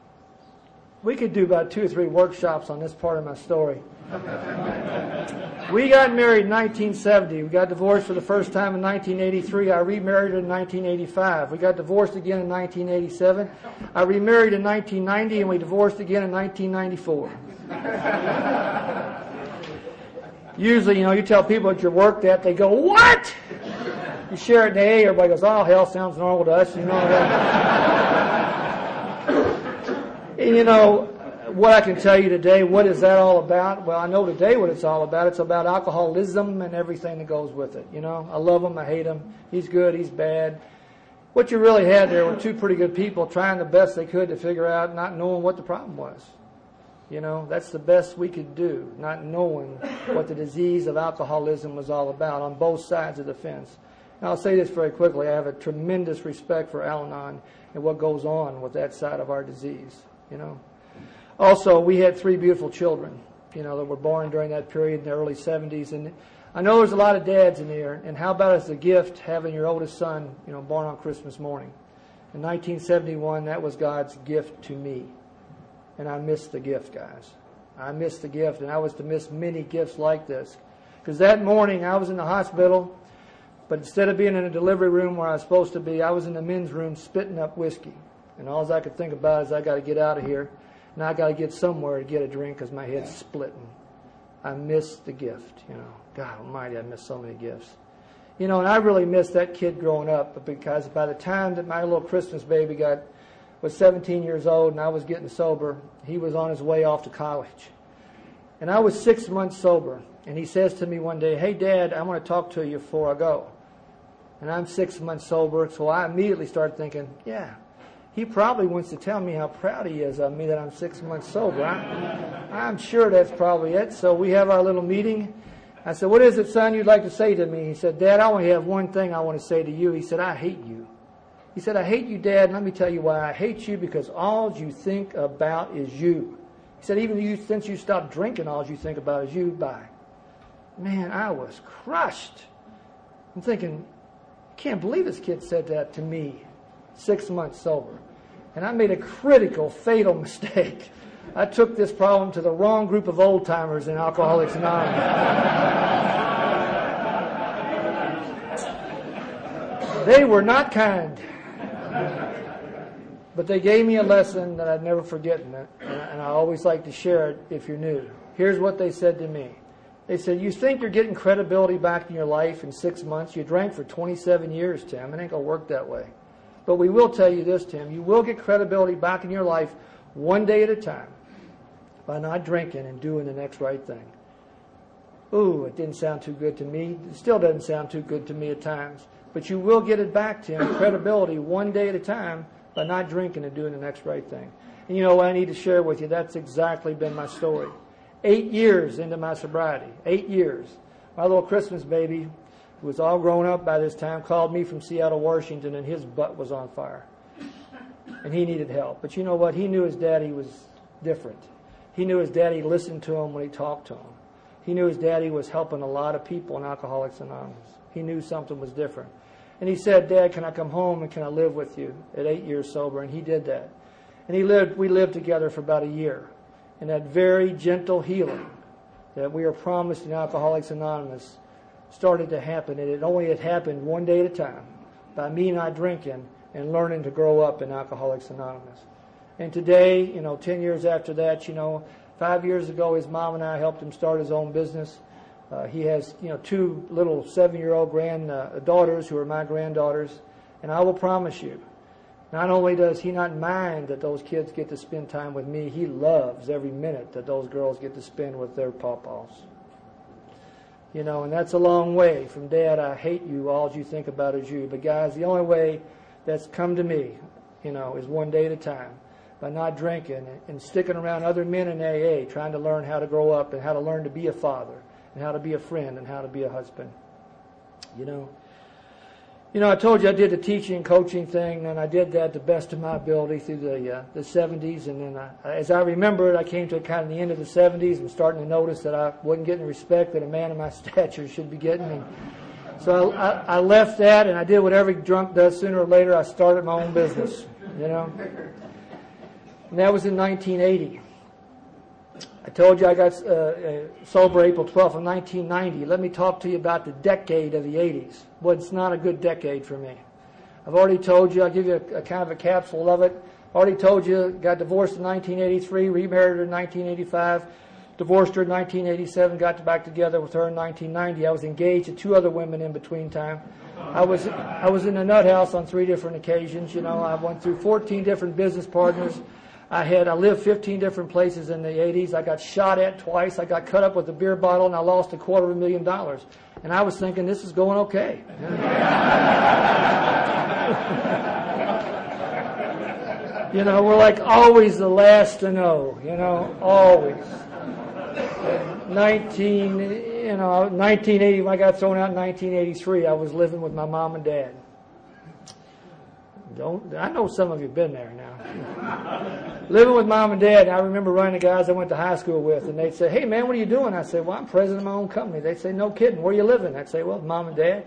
We could do about two or three workshops on this part of my story. We got married in nineteen seventy. We got divorced for the first time in nineteen eighty-three. I remarried in nineteen eighty-five. We got divorced again in nineteen eighty-seven. I remarried in nineteen ninety, and we divorced again in nineteen ninety-four. Usually, you know, you tell people at your work that, they go, what? You share it in the A, everybody goes, oh, hell, sounds normal to us. You know, and, you know, what I can tell you today, what is that all about? Well, I know today what it's all about. It's about alcoholism and everything that goes with it. You know, I love him, I hate him. He's good, he's bad. What you really had there were two pretty good people trying the best they could to figure out, not knowing what the problem was. You know, that's the best we could do, not knowing what the disease of alcoholism was all about on both sides of the fence. And I'll say this very quickly. I have a tremendous respect for Al-Anon and what goes on with that side of our disease, you know. Also, we had three beautiful children, you know, that were born during that period in the early seventies. And I know there's a lot of dads in here. And how about as a gift having your oldest son, you know, born on Christmas morning? In nineteen seventy-one, that was God's gift to me. And I missed the gift, guys. I missed the gift, and I was to miss many gifts like this. Because that morning, I was in the hospital, but instead of being in a delivery room where I was supposed to be, I was in the men's room spitting up whiskey. And all I could think about is I got to get out of here. And I got to get somewhere to get a drink because my head's splitting. I missed the gift, you know. God almighty, I missed so many gifts. You know, and I really missed that kid growing up because by the time that my little Christmas baby got was seventeen years old and I was getting sober, he was on his way off to college. And I was six months sober. And he says to me one day, hey, Dad, I want to talk to you before I go. And I'm six months sober, so I immediately started thinking, yeah, he probably wants to tell me how proud he is of me that I'm six months sober. I'm, I'm sure that's probably it. So we have our little meeting. I said, what is it, son, you'd like to say to me? He said, Dad, I only have one thing I want to say to you. He said, I hate you. He said, I hate you, Dad, and let me tell you why. I hate you because all you think about is you. He said, even you, since you stopped drinking, all you think about is you. Bye. Man, I was crushed. I'm thinking, I can't believe this kid said that to me, six months sober. And I made a critical, fatal mistake. I took this problem to the wrong group of old-timers in Alcoholics Anonymous. They were not kind. But they gave me a lesson that I'd never forget. And and I always like to share it if you're new. Here's what they said to me. They said, you think you're getting credibility back in your life in six months? You drank for twenty-seven years, Tim. It ain't going to work that way. But we will tell you this, Tim. You will get credibility back in your life one day at a time by not drinking and doing the next right thing. Ooh, it didn't sound too good to me. It still doesn't sound too good to me at times. But you will get it back, Tim, credibility one day at a time by not drinking and doing the next right thing. And you know what I need to share with you? That's exactly been my story. Eight years into my sobriety. Eight years. My little Christmas baby, who was all grown up by this time, called me from Seattle, Washington, and his butt was on fire. And he needed help. But you know what? He knew his daddy was different. He knew his daddy listened to him when he talked to him. He knew his daddy was helping a lot of people in Alcoholics Anonymous. He knew something was different. And he said, Dad, can I come home and can I live with you at eight years sober? And he did that. And he lived. we lived together for about a year. And that very gentle healing that we are promised in Alcoholics Anonymous started to happen. And it only had happened one day at a time by me not drinking and learning to grow up in Alcoholics Anonymous. And today, you know, ten years after that, you know, five years ago, his mom and I helped him start his own business. Uh, he has, you know, two little seven-year-old granddaughters who are my granddaughters. And I will promise you, not only does he not mind that those kids get to spend time with me, he loves every minute that those girls get to spend with their pawpaws. You know, and that's a long way from, Dad, I hate you, all you think about is you. But guys, the only way that's come to me, you know, is one day at a time. By not drinking and sticking around other men in A A, trying to learn how to grow up and how to learn to be a father and how to be a friend and how to be a husband. You know, you know, I told you I did the teaching and coaching thing, and I did that to the best of my ability through the uh, the seventies. And then, I, as I remember it, I came to kind of the end of the seventies and starting to notice that I wasn't getting the respect that a man of my stature should be getting. And so I, I, I left that, and I did what every drunk does sooner or later. I started my own business. You know. And that was in nineteen eighty. I told you I got uh, uh, sober April twelfth of nineteen ninety. Let me talk to you about the decade of the eighties. Well, it's not a good decade for me. I've already told you, I'll give you a, a kind of a capsule of it. I already told you, got divorced in nineteen eighty-three, remarried her in nineteen eighty-five, divorced her in nineteen eighty-seven, got back together with her in nineteen ninety. I was engaged to two other women in between time. I was I was in the nut house on three different occasions. You know, I went through fourteen different business partners. I had, I lived fifteen different places in the eighties. I got shot at twice. I got cut up with a beer bottle, and I lost a quarter of a million dollars. And I was thinking, this is going okay. You know, we're like always the last to know, you know, always. nineteen, you know, nineteen eighty, when I got thrown out in nineteen eighty-three, I was living with my mom and dad. Don't, I know some of you have been there now. Living with mom and dad, I remember running the guys I went to high school with, and they'd say, hey, man, what are you doing? I'd say, well, I'm president of my own company. They'd say, no kidding, where are you living? I'd say, well, mom and dad.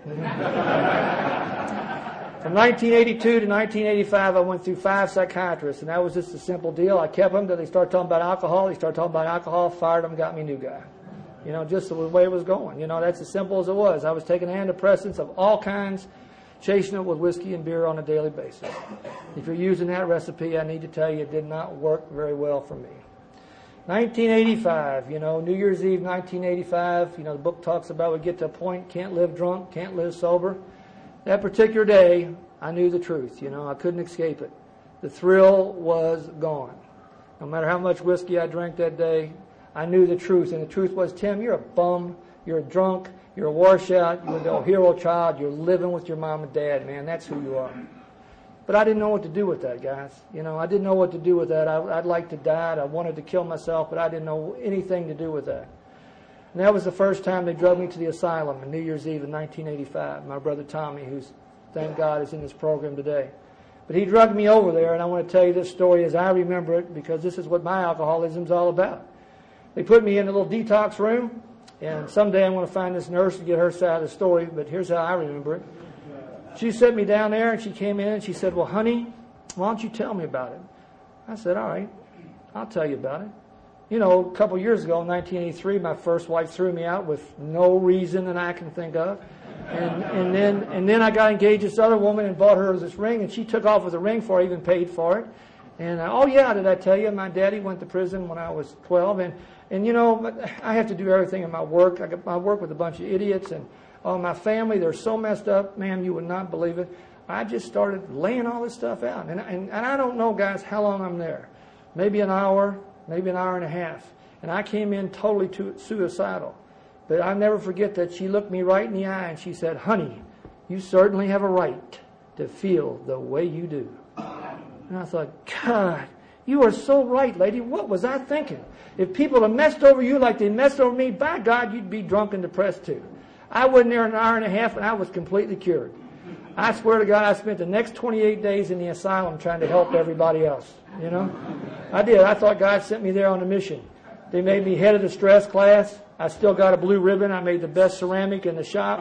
From nineteen eighty-two to nineteen eighty-five, I went through five psychiatrists, and that was just a simple deal. I kept them until they started talking about alcohol. They started talking about alcohol, fired them, got me a new guy. You know, just the way it was going. You know, that's as simple as it was. I was taking antidepressants of all kinds, chasing it with whiskey and beer on a daily basis. If you're using that recipe, I need to tell you it did not work very well for me. nineteen eighty-five, you know, New Year's Eve, nineteen eighty-five, you know, the book talks about we get to a point, can't live drunk, can't live sober. That particular day, I knew the truth, you know, I couldn't escape it. The thrill was gone. No matter how much whiskey I drank that day, I knew the truth. And the truth was, Tim, you're a bum, you're a drunk, you're a washout, you're a hero child, you're living with your mom and dad, man, that's who you are. But I didn't know what to do with that, guys. You know, I didn't know what to do with that. I, I'd like to die. I wanted to kill myself, but I didn't know anything to do with that. And that was the first time they drug me to the asylum on New Year's Eve in nineteen eighty-five. My brother Tommy, who's, thank God, is in this program today. But he drugged me over there, and I want to tell you this story as I remember it, because this is what my alcoholism's all about. They put me in a little detox room, and someday I'm going to find this nurse and get her side of the story, but here's how I remember it. She set me down there, and she came in, and she said, well, honey, why don't you tell me about it? I said, all right, I'll tell you about it. You know, a couple years ago, in nineteen eighty-three, my first wife threw me out with no reason that I can think of. And, and then and then I got engaged to this other woman and bought her this ring, and she took off with the ring before I even paid for it. And, uh, oh, yeah, did I tell you, my daddy went to prison when I was twelve. And, and you know, I have to do everything in my work. I, got, I work with a bunch of idiots. And oh, my family, they're so messed up, ma'am, you would not believe it. I just started laying all this stuff out. And, and, and I don't know, guys, how long I'm there. Maybe an hour, maybe an hour and a half. And I came in totally too, suicidal. But I'll never forget that she looked me right in the eye and she said, honey, you certainly have a right to feel the way you do. And I thought, God, you are so right, lady. What was I thinking? If people had messed over you like they messed over me, by God, you'd be drunk and depressed too. I wasn't there an hour and a half and I was completely cured. I swear to God, I spent the next twenty-eight days in the asylum trying to help everybody else. You know? I did. I thought God sent me there on a mission. They made me head of the stress class. I still got a blue ribbon. I made the best ceramic in the shop.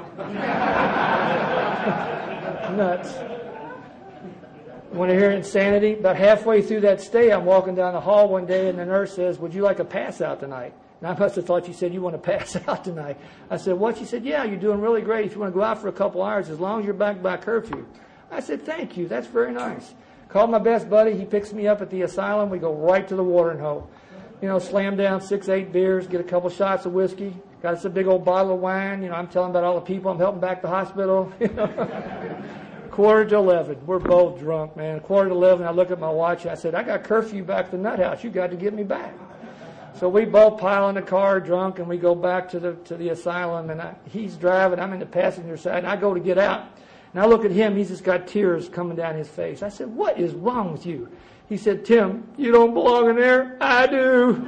Nuts. Want to hear insanity? About halfway through that stay, I'm walking down the hall one day, and the nurse says, would you like a pass out tonight? And I must have thought she said, you want to pass out tonight? I said, what? She said, yeah, you're doing really great. If you want to go out for a couple hours, as long as you're back by curfew. I said, thank you. That's very nice. Called my best buddy. He picks me up at the asylum. We go right to the watering hole. You know, slam down six, eight beers, get a couple shots of whiskey. Got us a big old bottle of wine. You know, I'm telling about all the people I'm helping back to the hospital. You know. Quarter to eleven. We're both drunk, man. Quarter to eleven, I look at my watch and I said, I got curfew back to the nut house. You got to get me back. So we both pile in the car drunk and we go back to the to the asylum, and I, he's driving. I'm in the passenger side, and I go to get out. And I look at him. He's just got tears coming down his face. I said, what is wrong with you? He said, Tim, you don't belong in there. I do.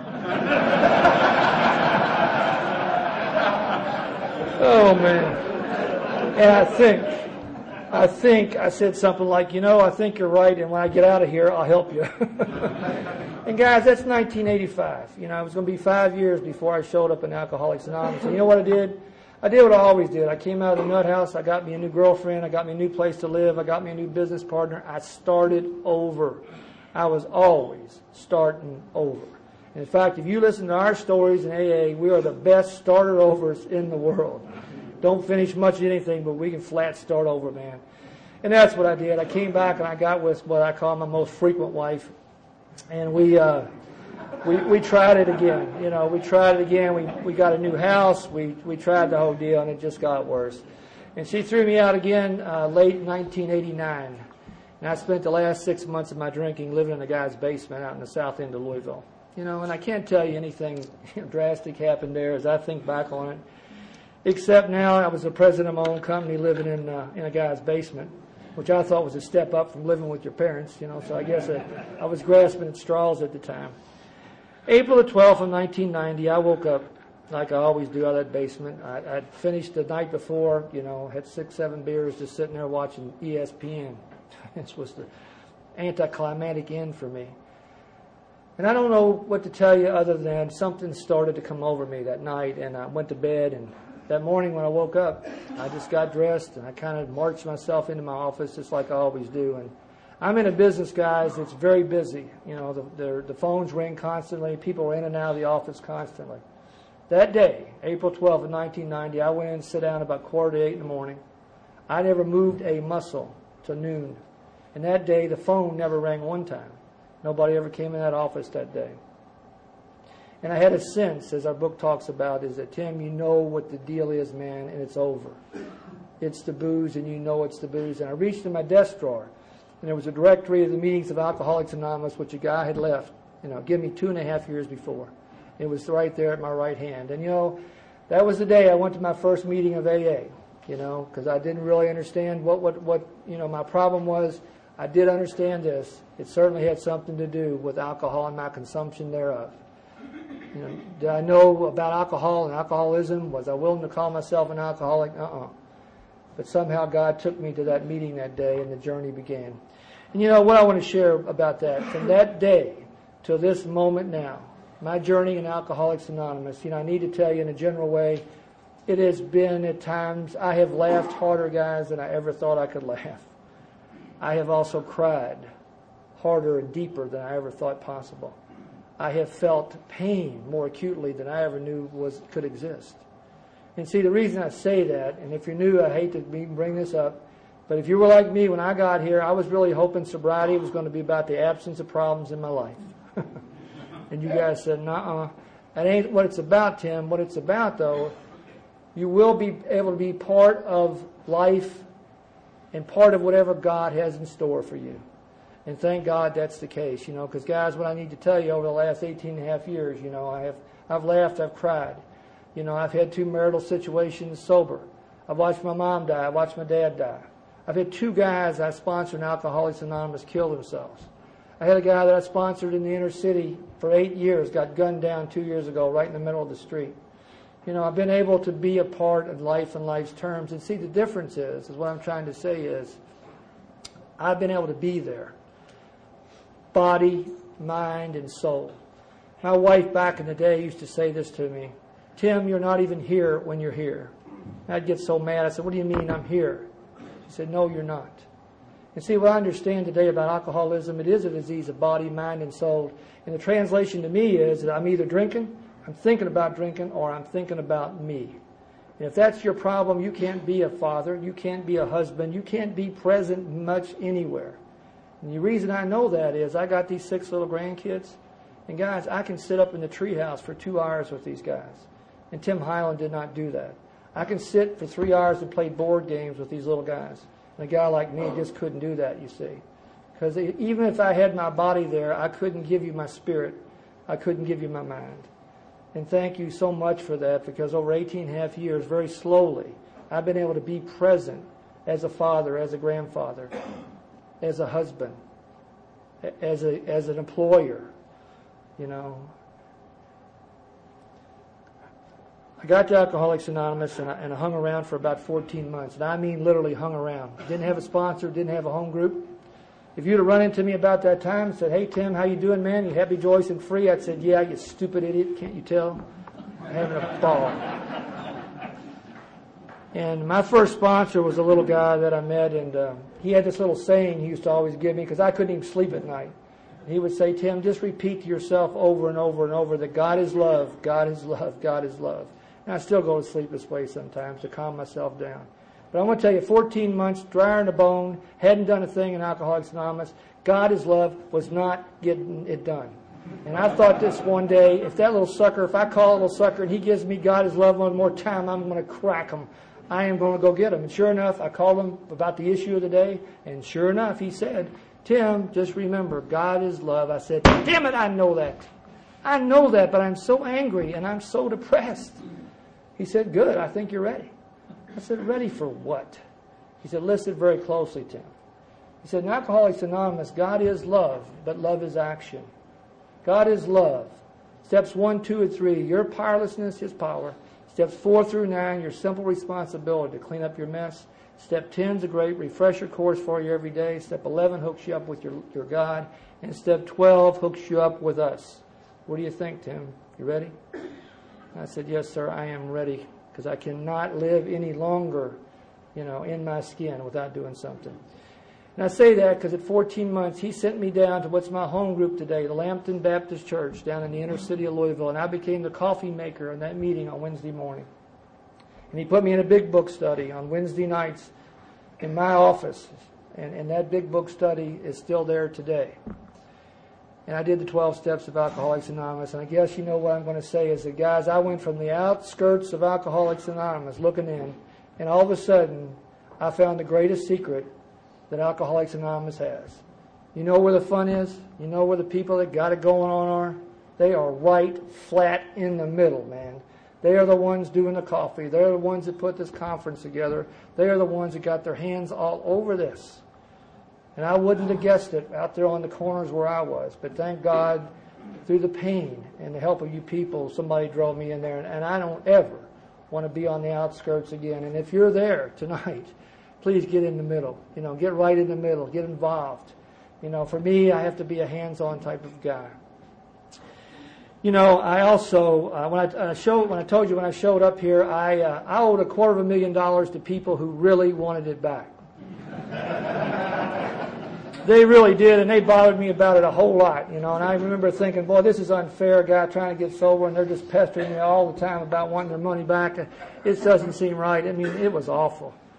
Oh, man. And I think, I think I said something like, you know, I think you're right, and when I get out of here, I'll help you. And guys, that's nineteen eighty-five. You know, it was going to be five years before I showed up in Alcoholics Anonymous. And you know what I did? I did what I always did. I came out of the nut house. I got me a new girlfriend. I got me a new place to live. I got me a new business partner. I started over. I was always starting over. And in fact, if you listen to our stories in A A, we are the best starter overs in the world. Don't finish much of anything, but we can flat start over, man. And that's what I did. I came back and I got with what I call my most frequent wife. And we uh, we we tried it again. You know, we tried it again. We we got a new house. We we tried the whole deal, and it just got worse. And she threw me out again uh, late nineteen eighty-nine. And I spent the last six months of my drinking living in a guy's basement out in the south end of Louisville. You know, and I can't tell you anything drastic happened there as I think back on it. Except now I was the president of my own company living in uh, in a guy's basement, which I thought was a step up from living with your parents, you know, so I guess I, I was grasping at straws at the time. April the twelfth of nineteen ninety, I woke up like I always do out of that basement. I, I'd finished the night before, you know, had six, seven beers just sitting there watching E S P N. This was the anticlimactic end for me. And I don't know what to tell you other than something started to come over me that night, and I went to bed, and that morning when I woke up, I just got dressed and I kind of marched myself into my office just like I always do. And I'm in a business, guys, that's very busy. You know, the, the, the phones ring constantly. People are in and out of the office constantly. That day, April twelfth of nineteen ninety, I went in and sat down about quarter to eight in the morning. I never moved a muscle till noon. And that day, the phone never rang one time. Nobody ever came in that office that day. And I had a sense, as our book talks about, is that, Tim, you know what the deal is, man, and it's over. It's the booze, and you know it's the booze. And I reached in my desk drawer, and there was a directory of the meetings of Alcoholics Anonymous, which a guy had left, you know, give me two and a half years before. It was right there at my right hand. And, you know, that was the day I went to my first meeting of A A, you know, because I didn't really understand what, what, what, you know, my problem was. I did understand this. It certainly had something to do with alcohol and my consumption thereof. You know, did I know about alcohol and alcoholism? Was I willing to call myself an alcoholic? Uh-uh. But somehow God took me to that meeting that day, and the journey began. And you know what I want to share about that? From that day to this moment now, my journey in Alcoholics Anonymous, you know, I need to tell you in a general way, it has been at times, I have laughed harder, guys, than I ever thought I could laugh. I have also cried harder and deeper than I ever thought possible. I have felt pain more acutely than I ever knew was could exist. And see, the reason I say that, and if you're new, I hate to bring this up, But if you were like me when I got here, I was really hoping sobriety was going to be about the absence of problems in my life. And you guys said, nuh-uh. That ain't what it's about, Tim. What it's about, though, you will be able to be part of life and part of whatever God has in store for you. And thank God that's the case, you know, because, guys, what I need to tell you over the last eighteen and a half years, you know, I have, I've laughed, I've cried. You know, I've had two marital situations sober. I've watched my mom die. I've watched my dad die. I've had two guys I sponsored in Alcoholics Anonymous kill themselves. I had a guy that I sponsored in the inner city for eight years, got gunned down two years ago right in the middle of the street. You know, I've been able to be a part of life and life's terms. And see, the difference is, is what I'm trying to say is, I've been able to be there. Body, mind, and soul. My wife back in the day used to say this to me, Tim, you're not even here when you're here. And I'd get so mad. I said, what do you mean I'm here? She said, no, you're not. And see, what I understand today about alcoholism, it is a disease of body, mind, and soul. And the translation to me is that I'm either drinking, I'm thinking about drinking, or I'm thinking about me. And if that's your problem, you can't be a father, you can't be a husband, you can't be present much anywhere. And the reason I know that is I got these six little grandkids, and guys, I can sit up in the treehouse for two hours with these guys. And Tim Highland did not do that. I can sit for three hours and play board games with these little guys. And a guy like me just couldn't do that, you see. Because even if I had my body there, I couldn't give you my spirit. I couldn't give you my mind. And thank you so much for that, because over eighteen and a half years, very slowly, I've been able to be present as a father, as a grandfather, as a husband, as a as an employer, you know. I got to Alcoholics Anonymous, and I, and I hung around for about fourteen months. And I mean literally hung around. Didn't have a sponsor, didn't have a home group. If you'd have run into me about that time and said, hey, Tim, how you doing, man? You happy, joyous, and free? I'd said, yeah, you stupid idiot. Can't you tell? I'm having a ball. And my first sponsor was a little guy that I met, and uh, he had this little saying he used to always give me, because I couldn't even sleep at night. He would say, Tim, just repeat to yourself over and over and over that God is love, God is love, God is love. And I still go to sleep this way sometimes to calm myself down. But I want to tell you, fourteen months, drier in the bone, hadn't done a thing in Alcoholics Anonymous. God is love was not getting it done. And I thought this one day, if that little sucker, if I call a little sucker and he gives me God is love one more time, I'm going to crack him. I am going to go get him. And sure enough, I called him about the issue of the day, and sure enough, he said, Tim, just remember, God is love. I said, damn it, I know that. I know that, but I'm so angry and I'm so depressed. He said, good, I think you're ready. I said, ready for what? He said, listen very closely, Tim. He said, in Alcoholics Anonymous, God is love, but love is action. God is love. Steps one, two, and three, your powerlessness, His power. Steps four through nine, your simple responsibility to clean up your mess. Step ten is a great refresher course for you every day. Step eleven hooks you up with your, your God. And step twelve hooks you up with us. What do you think, Tim? You ready? I said, yes, sir, I am ready, because I cannot live any longer, you know, in my skin without doing something. And I say that because at fourteen months, he sent me down to what's my home group today, the Lambton Baptist Church down in the inner city of Louisville, and I became the coffee maker in that meeting on Wednesday morning. And he put me in a big book study on Wednesday nights in my office, and, and that big book study is still there today. And I did the twelve steps of Alcoholics Anonymous. And I guess you know what I'm going to say is that, guys, I went from the outskirts of Alcoholics Anonymous looking in, and all of a sudden, I found the greatest secret that Alcoholics Anonymous has. You know where the fun is? You know where the people that got it going on are? They are right flat in the middle, man. They are the ones doing the coffee. They're the ones that put this conference together. They are the ones that got their hands all over this. And I wouldn't have guessed it out there on the corners where I was. But thank God, through the pain and the help of you people, somebody drove me in there. And, and I don't ever want to be on the outskirts again. And if you're there tonight, please get in the middle. You know, get right in the middle. Get involved. You know, for me, I have to be a hands-on type of guy. You know, I also, uh, when I uh, showed, when I told you when I showed up here, I uh, I owed a quarter of a million dollars to people who really wanted it back. They really did, and they bothered me about it a whole lot, you know. And I remember thinking, boy, this is unfair, a guy trying to get sober, and they're just pestering me all the time about wanting their money back. It doesn't seem right. I mean, it was awful.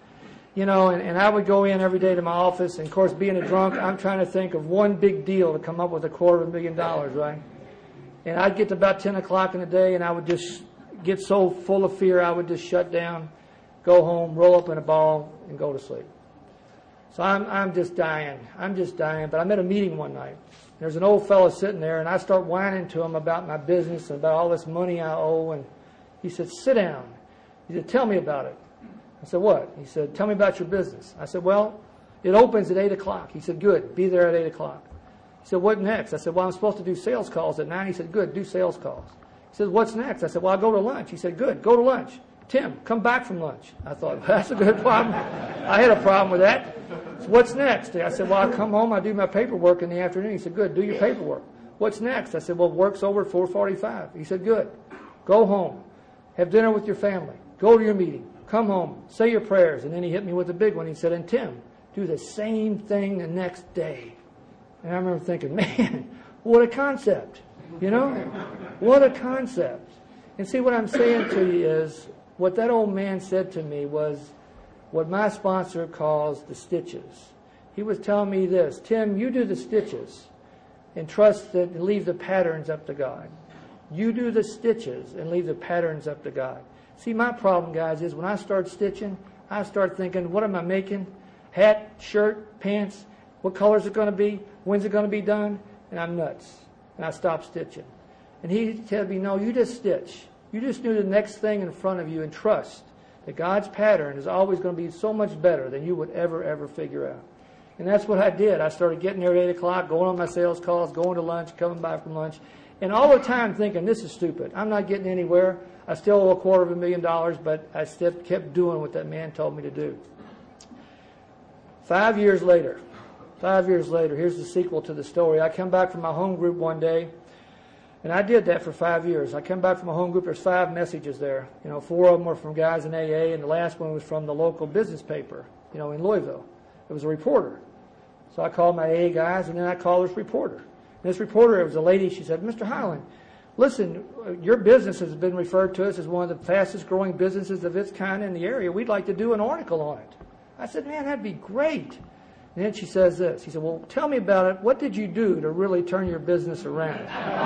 You know, and, and I would go in every day to my office, and of course, being a drunk, I'm trying to think of one big deal to come up with a quarter of a million dollars, right? And I'd get to about ten o'clock in the day, and I would just get so full of fear, I would just shut down, go home, roll up in a ball, and go to sleep. So I'm I'm just dying. I'm just dying. But I'm at a meeting one night. There's an old fellow sitting there, and I start whining to him about my business and about all this money I owe. And he said, sit down. He said, tell me about it. I said, what? He said, tell me about your business. I said, well, it opens at eight o'clock. He said, good. Be there at eight o'clock. He said, what next? I said, well, I'm supposed to do sales calls at nine. He said, good. Do sales calls. He said, what's next? I said, well, I'll go to lunch. He said, good. Go to lunch. Tim, come back from lunch. I thought, that's a good problem. I had a problem with that. So what's next? I said, well, I come home, I do my paperwork in the afternoon. He said, good, do your paperwork. What's next? I said, well, work's over at four forty-five. He said, good. Go home. Have dinner with your family. Go to your meeting. Come home. Say your prayers. And then he hit me with a big one. He said, and Tim, do the same thing the next day. And I remember thinking, man, what a concept. You know? What a concept. And see, what I'm saying to you is, what that old man said to me was what my sponsor calls the stitches. He was telling me this, Tim, you do the stitches and trust that and leave the patterns up to God. You do the stitches and leave the patterns up to God. See, my problem, guys, is when I start stitching, I start thinking, what am I making? Hat, shirt, pants, what color is it going to be? When's it going to be done? And I'm nuts. And I stop stitching. And he told me, no, you just stitch. You just do the next thing in front of you and trust that God's pattern is always going to be so much better than you would ever, ever figure out. And that's what I did. I started getting there at eight o'clock, going on my sales calls, going to lunch, coming back from lunch, and all the time thinking, this is stupid. I'm not getting anywhere. I still owe a quarter of a million dollars, but I still kept doing what that man told me to do. Five years later, five years later, here's the sequel to the story. I come back from my home group one day, and I did that for five years. I came back from a home group. There's five messages there. You know, four of them were from guys in A A, and the last one was from the local business paper, you know, in Louisville. It was a reporter. So I called my A A guys, and then I called this reporter. And this reporter, it was a lady. She said, Mister Highland, listen, your business has been referred to us as one of the fastest growing businesses of its kind in the area. We'd like to do an article on it. I said, man, that'd be great. And then she says this. She said, well, tell me about it. What did you do to really turn your business around?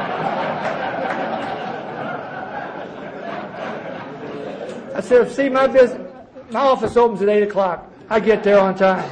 I said, see, my business, my office opens at eight o'clock. I get there on time.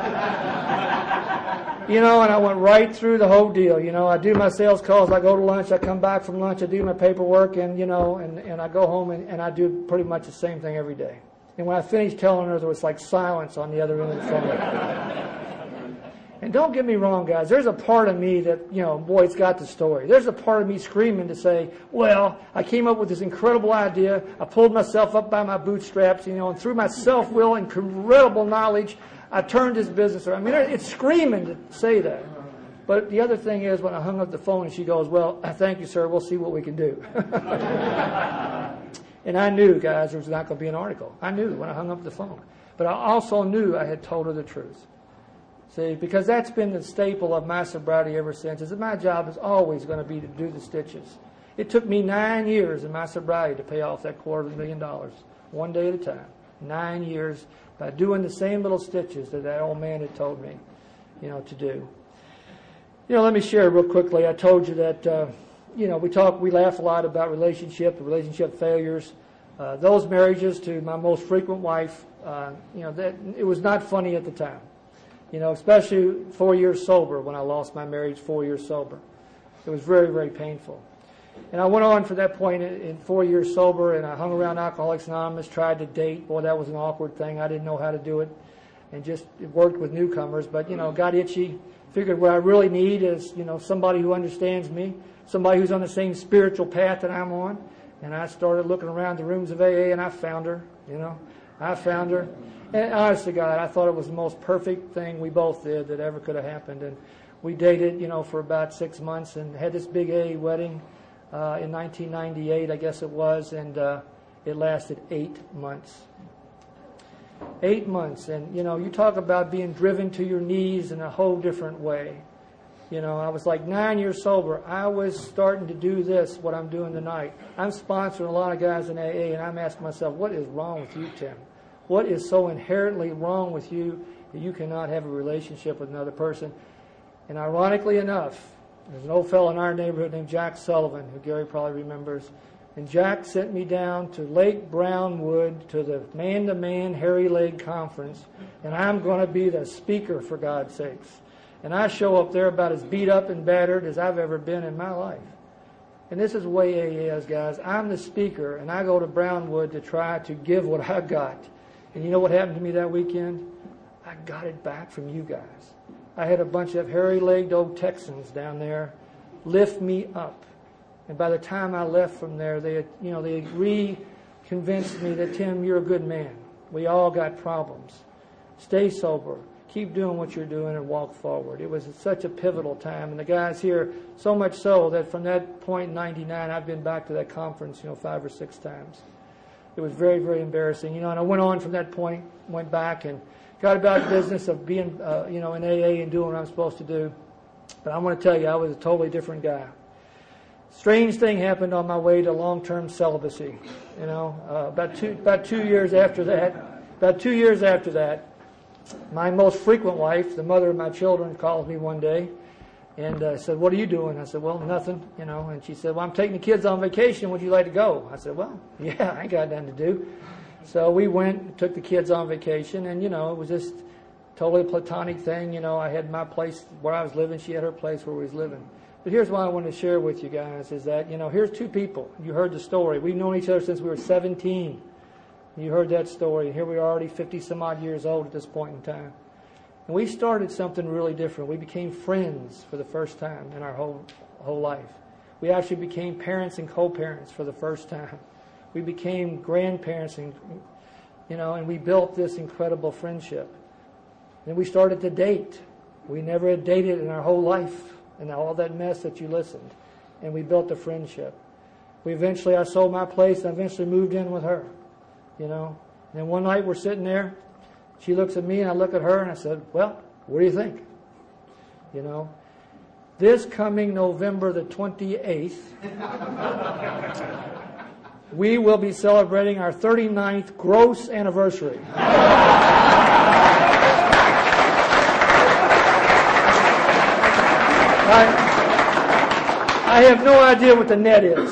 You know, and I went right through the whole deal. You know, I do my sales calls. I go to lunch. I come back from lunch. I do my paperwork, and, you know, and, and I go home, and, and I do pretty much the same thing every day. And when I finished telling her, there was like silence on the other end of the phone. And don't get me wrong, guys. There's a part of me that, you know, boy, it's got the story. There's a part of me screaming to say, well, I came up with this incredible idea. I pulled myself up by my bootstraps, you know, and through my self-will and incredible knowledge, I turned this business around. I mean, it's screaming to say that. But the other thing is, when I hung up the phone, and she goes, well, thank you, sir. We'll see what we can do. And I knew, guys, there was not going to be an article. I knew when I hung up the phone. But I also knew I had told her the truth. See, because that's been the staple of my sobriety ever since, is that my job is always going to be to do the stitches. It took me nine years in my sobriety to pay off that quarter of a million dollars, one day at a time. Nine years by doing the same little stitches that that old man had told me, you know, to do. You know, let me share real quickly. I told you that, uh, you know, we talk, we laugh a lot about relationship, relationship failures. Uh, those marriages to my most frequent wife, uh, you know, that it was not funny at the time. You know, especially four years sober, when I lost my marriage four years sober. It was very, very painful. And I went on from that point in, in four years sober, and I hung around Alcoholics Anonymous, tried to date. Boy, that was an awkward thing. I didn't know how to do it, and just worked with newcomers. But, you know, got itchy. Figured what I really need is, you know, somebody who understands me, somebody who's on the same spiritual path that I'm on. And I started looking around the rooms of A A, and I found her, you know. I found her. And honest to God, I thought it was the most perfect thing we both did that ever could have happened. And we dated, you know, for about six months and had this big A A wedding uh, in nineteen ninety-eight, I guess it was, and uh, it lasted eight months. Eight months. And, you know, you talk about being driven to your knees in a whole different way. You know, I was like nine years sober. I was starting to do this, what I'm doing tonight. I'm sponsoring a lot of guys in A A, and I'm asking myself, what is wrong with you, Tim? What is so inherently wrong with you that you cannot have a relationship with another person? And ironically enough, there's an old fellow in our neighborhood named Jack Sullivan, who Gary probably remembers. And Jack sent me down to Lake Brownwood to the man-to-man hairy leg conference, and I'm going to be the speaker, for God's sakes. And I show up there about as beat up and battered as I've ever been in my life. And this is the way A A is, guys. I'm the speaker, and I go to Brownwood to try to give what I got. And you know what happened to me that weekend? I got it back from you guys. I had a bunch of hairy-legged old Texans down there lift me up. And by the time I left from there, they had, you know, they re-convinced me that, Tim, you're a good man. We all got problems. Stay sober. Keep doing what you're doing and walk forward. It was such a pivotal time. And the guys here, so much so that from that point in ninety-nine, I've been back to that conference, you know, five or six times. It was very, very embarrassing. You know, and I went on from that point, went back and got about the business of being, uh, you know, in A A and doing what I'm supposed to do. But I want to tell you, I was a totally different guy. Strange thing happened on my way to long-term celibacy. You know, uh, about two about two years after that, about two years after that, my most frequent wife, the mother of my children, called me one day and uh, said, "What are you doing?" I said, "Well, nothing." You know, and she said, "Well, I'm taking the kids on vacation. Would you like to go?" I said, "Well, yeah, I ain't got nothing to do." So we went, took the kids on vacation, and you know, it was just totally a platonic thing. You know, I had my place where I was living; she had her place where we was living. But here's what I want to share with you guys is that, you know, here's two people. You heard the story. We've known each other since we were seventeen. You heard that story. Here we are already fifty some odd years old at this point in time. And we started something really different. We became friends for the first time in our whole whole life. We actually became parents and co-parents for the first time. We became grandparents, and you know, and we built this incredible friendship. Then we started to date. We never had dated in our whole life. And all that mess that you listened. And we built a friendship. We eventually, I sold my place and I eventually moved in with her. You know. And then one night we're sitting there. She looks at me and I look at her and I said, "Well, what do you think?" You know. This coming November the twenty-eighth, we will be celebrating our thirty-ninth gross anniversary. I, I have no idea what the net is.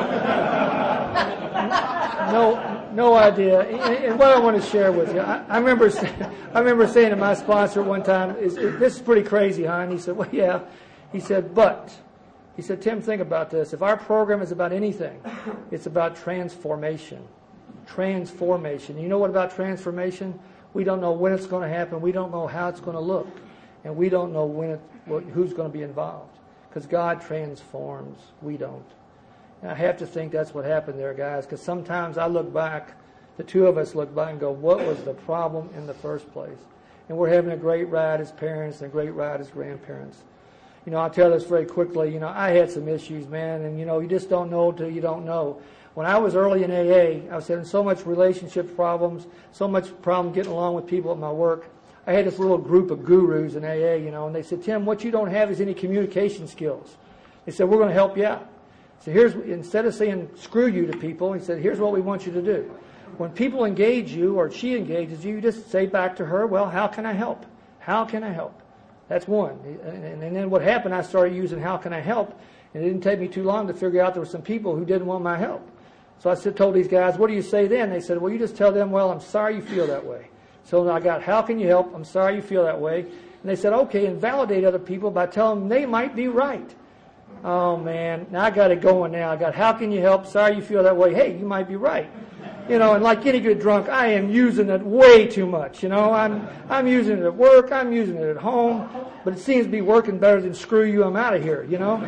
No, no idea. And, and what I want to share with you, I, I remember, I remember saying to my sponsor one time, is, "This is pretty crazy, huh?" And he said, "Well, yeah." He said, "But," he said, "Tim, think about this. If our program is about anything, it's about transformation. Transformation. You know what about transformation? We don't know when it's going to happen. We don't know how it's going to look, and we don't know when it." Who's going to be involved? Because God transforms. We don't. And I have to think that's what happened there, guys, because sometimes I look back, the two of us look back and go, what was the problem in the first place? And we're having a great ride as parents and a great ride as grandparents. You know, I'll tell this very quickly. You know, I had some issues, man, and, you know, you just don't know till you don't know. When I was early in A A, I was having so much relationship problems, so much problem getting along with people at my work. I had this little group of gurus in A A, you know, and they said, "Tim, what you don't have is any communication skills." They said, "We're going to help you out." So here's, instead of saying screw you to people, he said, "Here's what we want you to do. When people engage you or she engages you, you just say back to her, 'Well, how can I help? How can I help?'" That's one. And, and then what happened, I started using "how can I help?" And it didn't take me too long to figure out there were some people who didn't want my help. So I said, told these guys, "What do you say then?" They said, "Well, you just tell them, 'Well, I'm sorry you feel that way.'" So I got, "How can you help? I'm sorry you feel that way." And they said, "Okay," and validate other people by telling them they might be right. Oh, man. Now I got it going now. I got, "How can you help? Sorry you feel that way. Hey, you might be right." You know, and like any good drunk, I am using it way too much. You know, I'm I'm using it at work. I'm using it at home. But it seems to be working better than "screw you, I'm out of here," you know.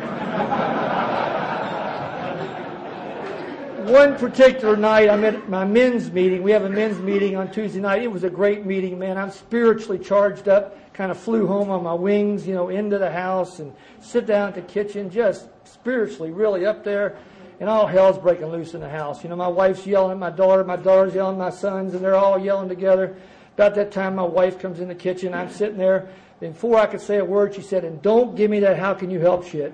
One particular night, I'm at my men's meeting. We have a men's meeting on Tuesday night. It was a great meeting, man. I'm spiritually charged up. Kind of flew home on my wings, you know, into the house and sit down at the kitchen, just spiritually really up there. And all hell's breaking loose in the house. You know, my wife's yelling at my daughter. My daughter's yelling at my sons, and they're all yelling together. About that time, my wife comes in the kitchen. I'm sitting there. And before I could say a word, she said, "And don't give me that 'how can you help' shit."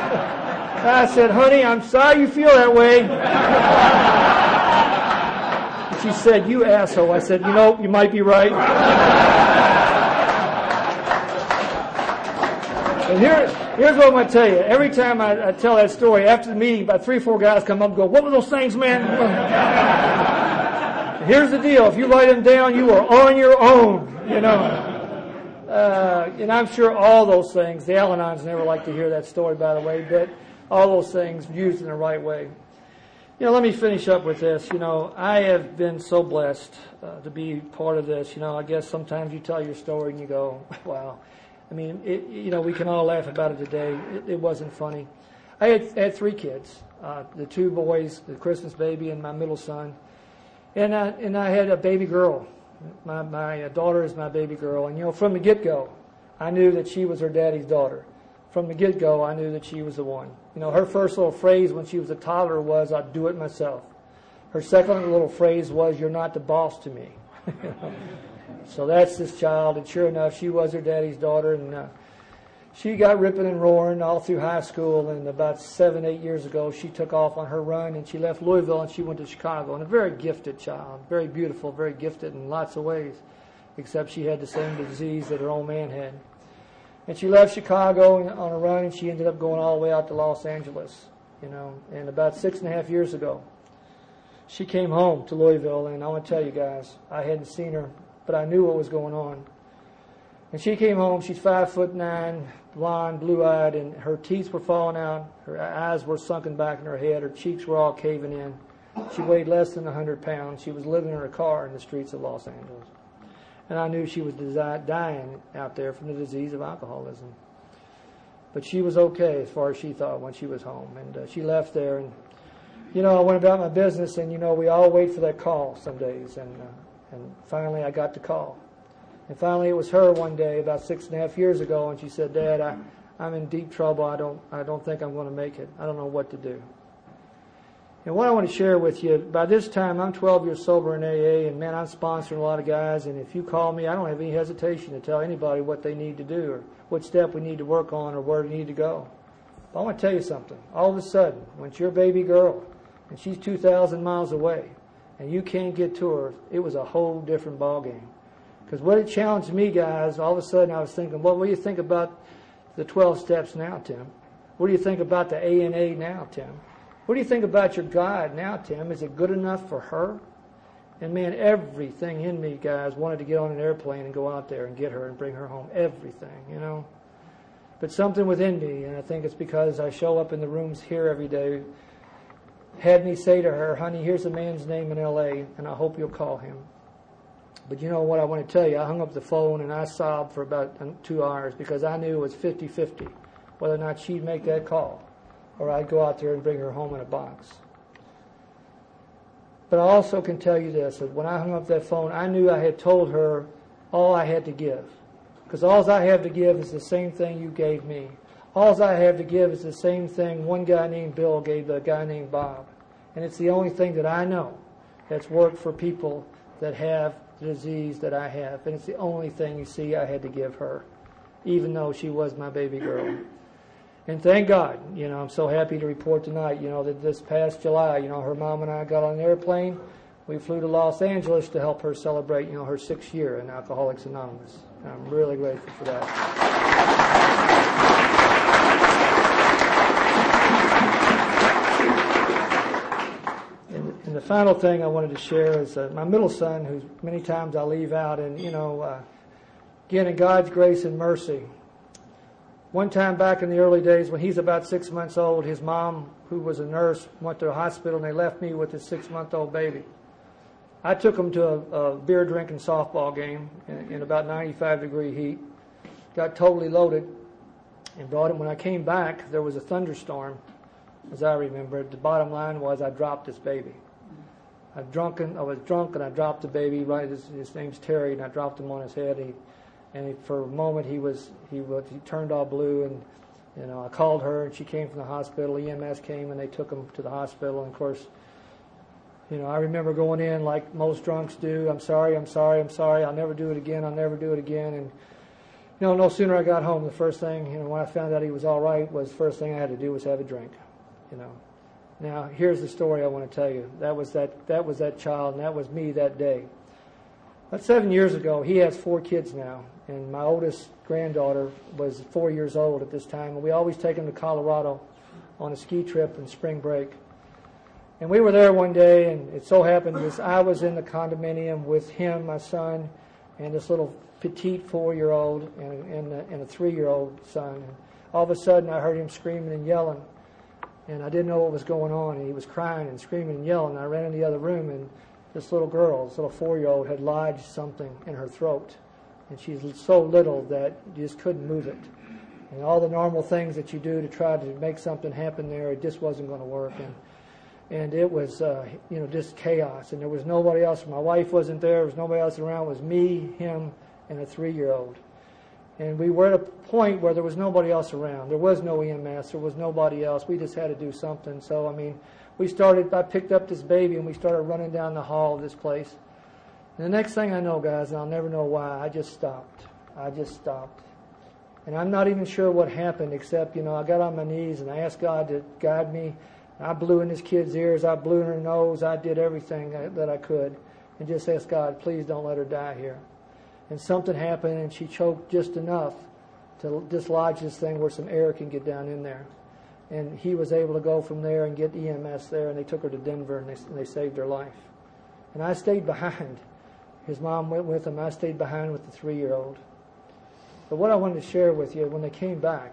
I said, "Honey, I'm sorry you feel that way." She said, "You asshole." I said, "You know, you might be right." And here, here's what I'm going to tell you. Every time I, I tell that story, after the meeting, about three or four guys come up and go, "What were those things, man?" Here's the deal. If you write them down, you are on your own, you know. Uh, and I'm sure all those things, the Al-Anons never like to hear that story, by the way, but all those things used in the right way. You know, let me finish up with this. You know, I have been so blessed uh, to be part of this. You know, I guess sometimes you tell your story and you go, wow. I mean, it, you know, we can all laugh about it today. It, it wasn't funny. I had, had three kids, uh, the two boys, the Christmas baby and my middle son. And I, and I had a baby girl. My, my daughter is my baby girl. And, you know, from the get-go, I knew that she was her daddy's daughter. From the get-go, I knew that she was the one. You know, her first little phrase when she was a toddler was, "I'll do it myself." Her second little phrase was, "You're not the boss to me." So that's this child, and sure enough, she was her daddy's daughter, and uh, she got ripping and roaring all through high school, and about seven, eight years ago, she took off on her run, and she left Louisville, and she went to Chicago, and a very gifted child, very beautiful, very gifted in lots of ways, except she had the same disease that her old man had. And she left Chicago on a run, and she ended up going all the way out to Los Angeles, you know, and about six and a half years ago, she came home to Louisville, and I want to tell you guys, I hadn't seen her, but I knew what was going on. And she came home, she's five foot nine, blonde, blue-eyed, and her teeth were falling out, her eyes were sunken back in her head, her cheeks were all caving in. She weighed less than one hundred pounds. She was living in her car in the streets of Los Angeles. And I knew she was dying out there from the disease of alcoholism. But she was okay as far as she thought when she was home. And uh, she left there, and, you know, I went about my business, and, you know, we all wait for that call some days. And, uh, and finally I got the call. And finally it was her one day about six and a half years ago, and she said, "Dad, I, I'm in deep trouble. I don't, I don't think I'm going to make it. I don't know what to do." And what I want to share with you, by this time, I'm twelve years sober in A A, and man, I'm sponsoring a lot of guys, and if you call me, I don't have any hesitation to tell anybody what they need to do or what step we need to work on or where they need to go. But I want to tell you something. All of a sudden, when it's your baby girl, and she's two thousand miles away, and you can't get to her, it was a whole different ballgame. Because what it challenged me, guys, all of a sudden I was thinking, well, what do you think about the twelve steps now, Tim? What do you think about the A N A now, Tim? What do you think about your God now, Tim? Is it good enough for her? And man, everything in me, guys, wanted to get on an airplane and go out there and get her and bring her home. Everything, you know. But something within me, and I think it's because I show up in the rooms here every day, had me say to her, "Honey, here's a man's name in L A, and I hope you'll call him." But you know what I want to tell you? I hung up the phone and I sobbed for about two hours because I knew it was fifty-fifty whether or not she'd make that call or I'd go out there and bring her home in a box. But I also can tell you this, that when I hung up that phone, I knew I had told her all I had to give. Because all I have to give is the same thing you gave me. All I have to give is the same thing one guy named Bill gave a guy named Bob. And it's the only thing that I know that's worked for people that have the disease that I have. And it's the only thing, you see, I had to give her, even though she was my baby girl. And thank God, you know, I'm so happy to report tonight, you know, that this past July, you know, her mom and I got on an airplane. We flew to Los Angeles to help her celebrate, you know, her sixth year in Alcoholics Anonymous. And I'm really grateful for that. And, and the final thing I wanted to share is uh, my middle son, who many times I leave out, and, you know, uh, again, in God's grace and mercy, one time back in the early days when he's about six months old, his mom, who was a nurse, went to a hospital and they left me with his six-month-old baby. I took him to a, a beer drinking softball game in, in about ninety-five degree heat, got totally loaded, and brought him. When I came back, there was a thunderstorm, as I remember. The bottom line was I dropped this baby. I drunken, I was drunk and I dropped the baby. Right, his, his name's Terry, and I dropped him on his head. He, And he, for a moment, he was he was he turned all blue, and you know I called her, and she came from the hospital. E M S came, and they took him to the hospital. And of course, you know I remember going in like most drunks do. I'm sorry, I'm sorry, I'm sorry. I'll never do it again. I'll never do it again. And you know, no sooner I got home, the first thing you know when I found out he was all right was the first thing I had to do was have a drink. You know, Now, here's the story I want to tell you. That was that, that was that child, and that was me that day. About seven years ago, he has four kids now, and my oldest granddaughter was four years old at this time, and we always take him to Colorado on a ski trip in spring break. And we were there one day, and it so happened was I was in the condominium with him, my son, and this little petite four-year-old and, and, a, and a three-year-old son. And all of a sudden, I heard him screaming and yelling, and I didn't know what was going on. And he was crying and screaming and yelling. I ran in the other room, and this little girl, this little four-year-old, had lodged something in her throat, and she's so little that you just couldn't move it. And all the normal things that you do to try to make something happen there, it just wasn't going to work. And And it was, uh, you know, just chaos. And there was nobody else. My wife wasn't there. There was nobody else around. It was me, him, and a three-year-old. And we were at a point where there was nobody else around. There was no E M S. There was nobody else. We just had to do something. So, I mean, we started, I picked up this baby, and we started running down the hall of this place. And the next thing I know, guys, and I'll never know why, I just stopped. I just stopped. And I'm not even sure what happened, except, you know, I got on my knees, and I asked God to guide me. I blew in this kid's ears. I blew in her nose. I did everything that I could, and just asked God, please don't let her die here. And something happened, and she choked just enough to dislodge this thing where some air can get down in there. And he was able to go from there and get E M S there, and they took her to Denver, and they, and they saved her life. And I stayed behind. His mom went with him. I stayed behind with the three-year-old. But what I wanted to share with you, when they came back,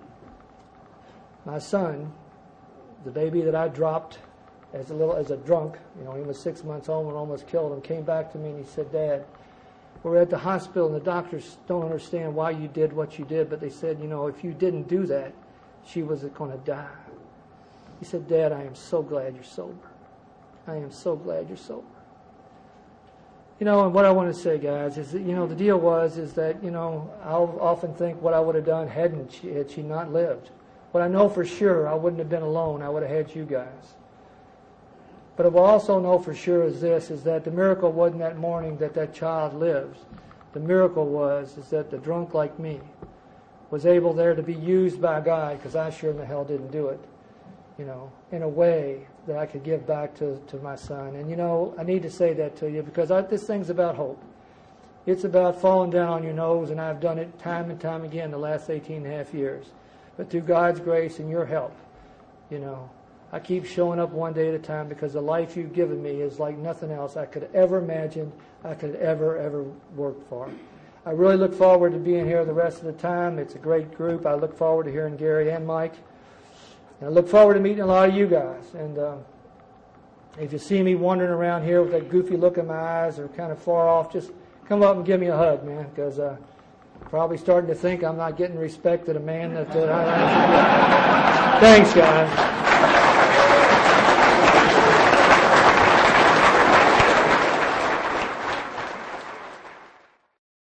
my son, the baby that I dropped as a little as a drunk, you know, he was six months old and almost killed him, came back to me and he said, Dad, we're at the hospital and the doctors don't understand why you did what you did, but they said, you know, if you didn't do that, she was going to die. He said, Dad, I am so glad you're sober. I am so glad you're sober. You know, and what I want to say, guys, is that, you know, the deal was is that, you know, I'll often think what I would have done hadn't she, had she not lived. But I know for sure I wouldn't have been alone. I would have had you guys. But what I also know for sure is this, is that the miracle wasn't that morning that that child lived. The miracle was is that the drunk like me was able there to be used by God, because I sure in the hell didn't do it, you know, in a way that I could give back to, to my son. And, you know, I need to say that to you because I, this thing's about hope. It's about falling down on your nose, and I've done it time and time again the last eighteen and a half years. But through God's grace and your help, you know, I keep showing up one day at a time because the life you've given me is like nothing else I could ever imagine I could ever, ever work for. I really look forward to being here the rest of the time. It's a great group. I look forward to hearing Gary and Mike. And I look forward to meeting a lot of you guys. And uh, if you see me wandering around here with that goofy look in my eyes or kind of far off, just come up and give me a hug, man, because uh, probably starting to think I'm not getting respect to the man that, that I am. Thanks, guys.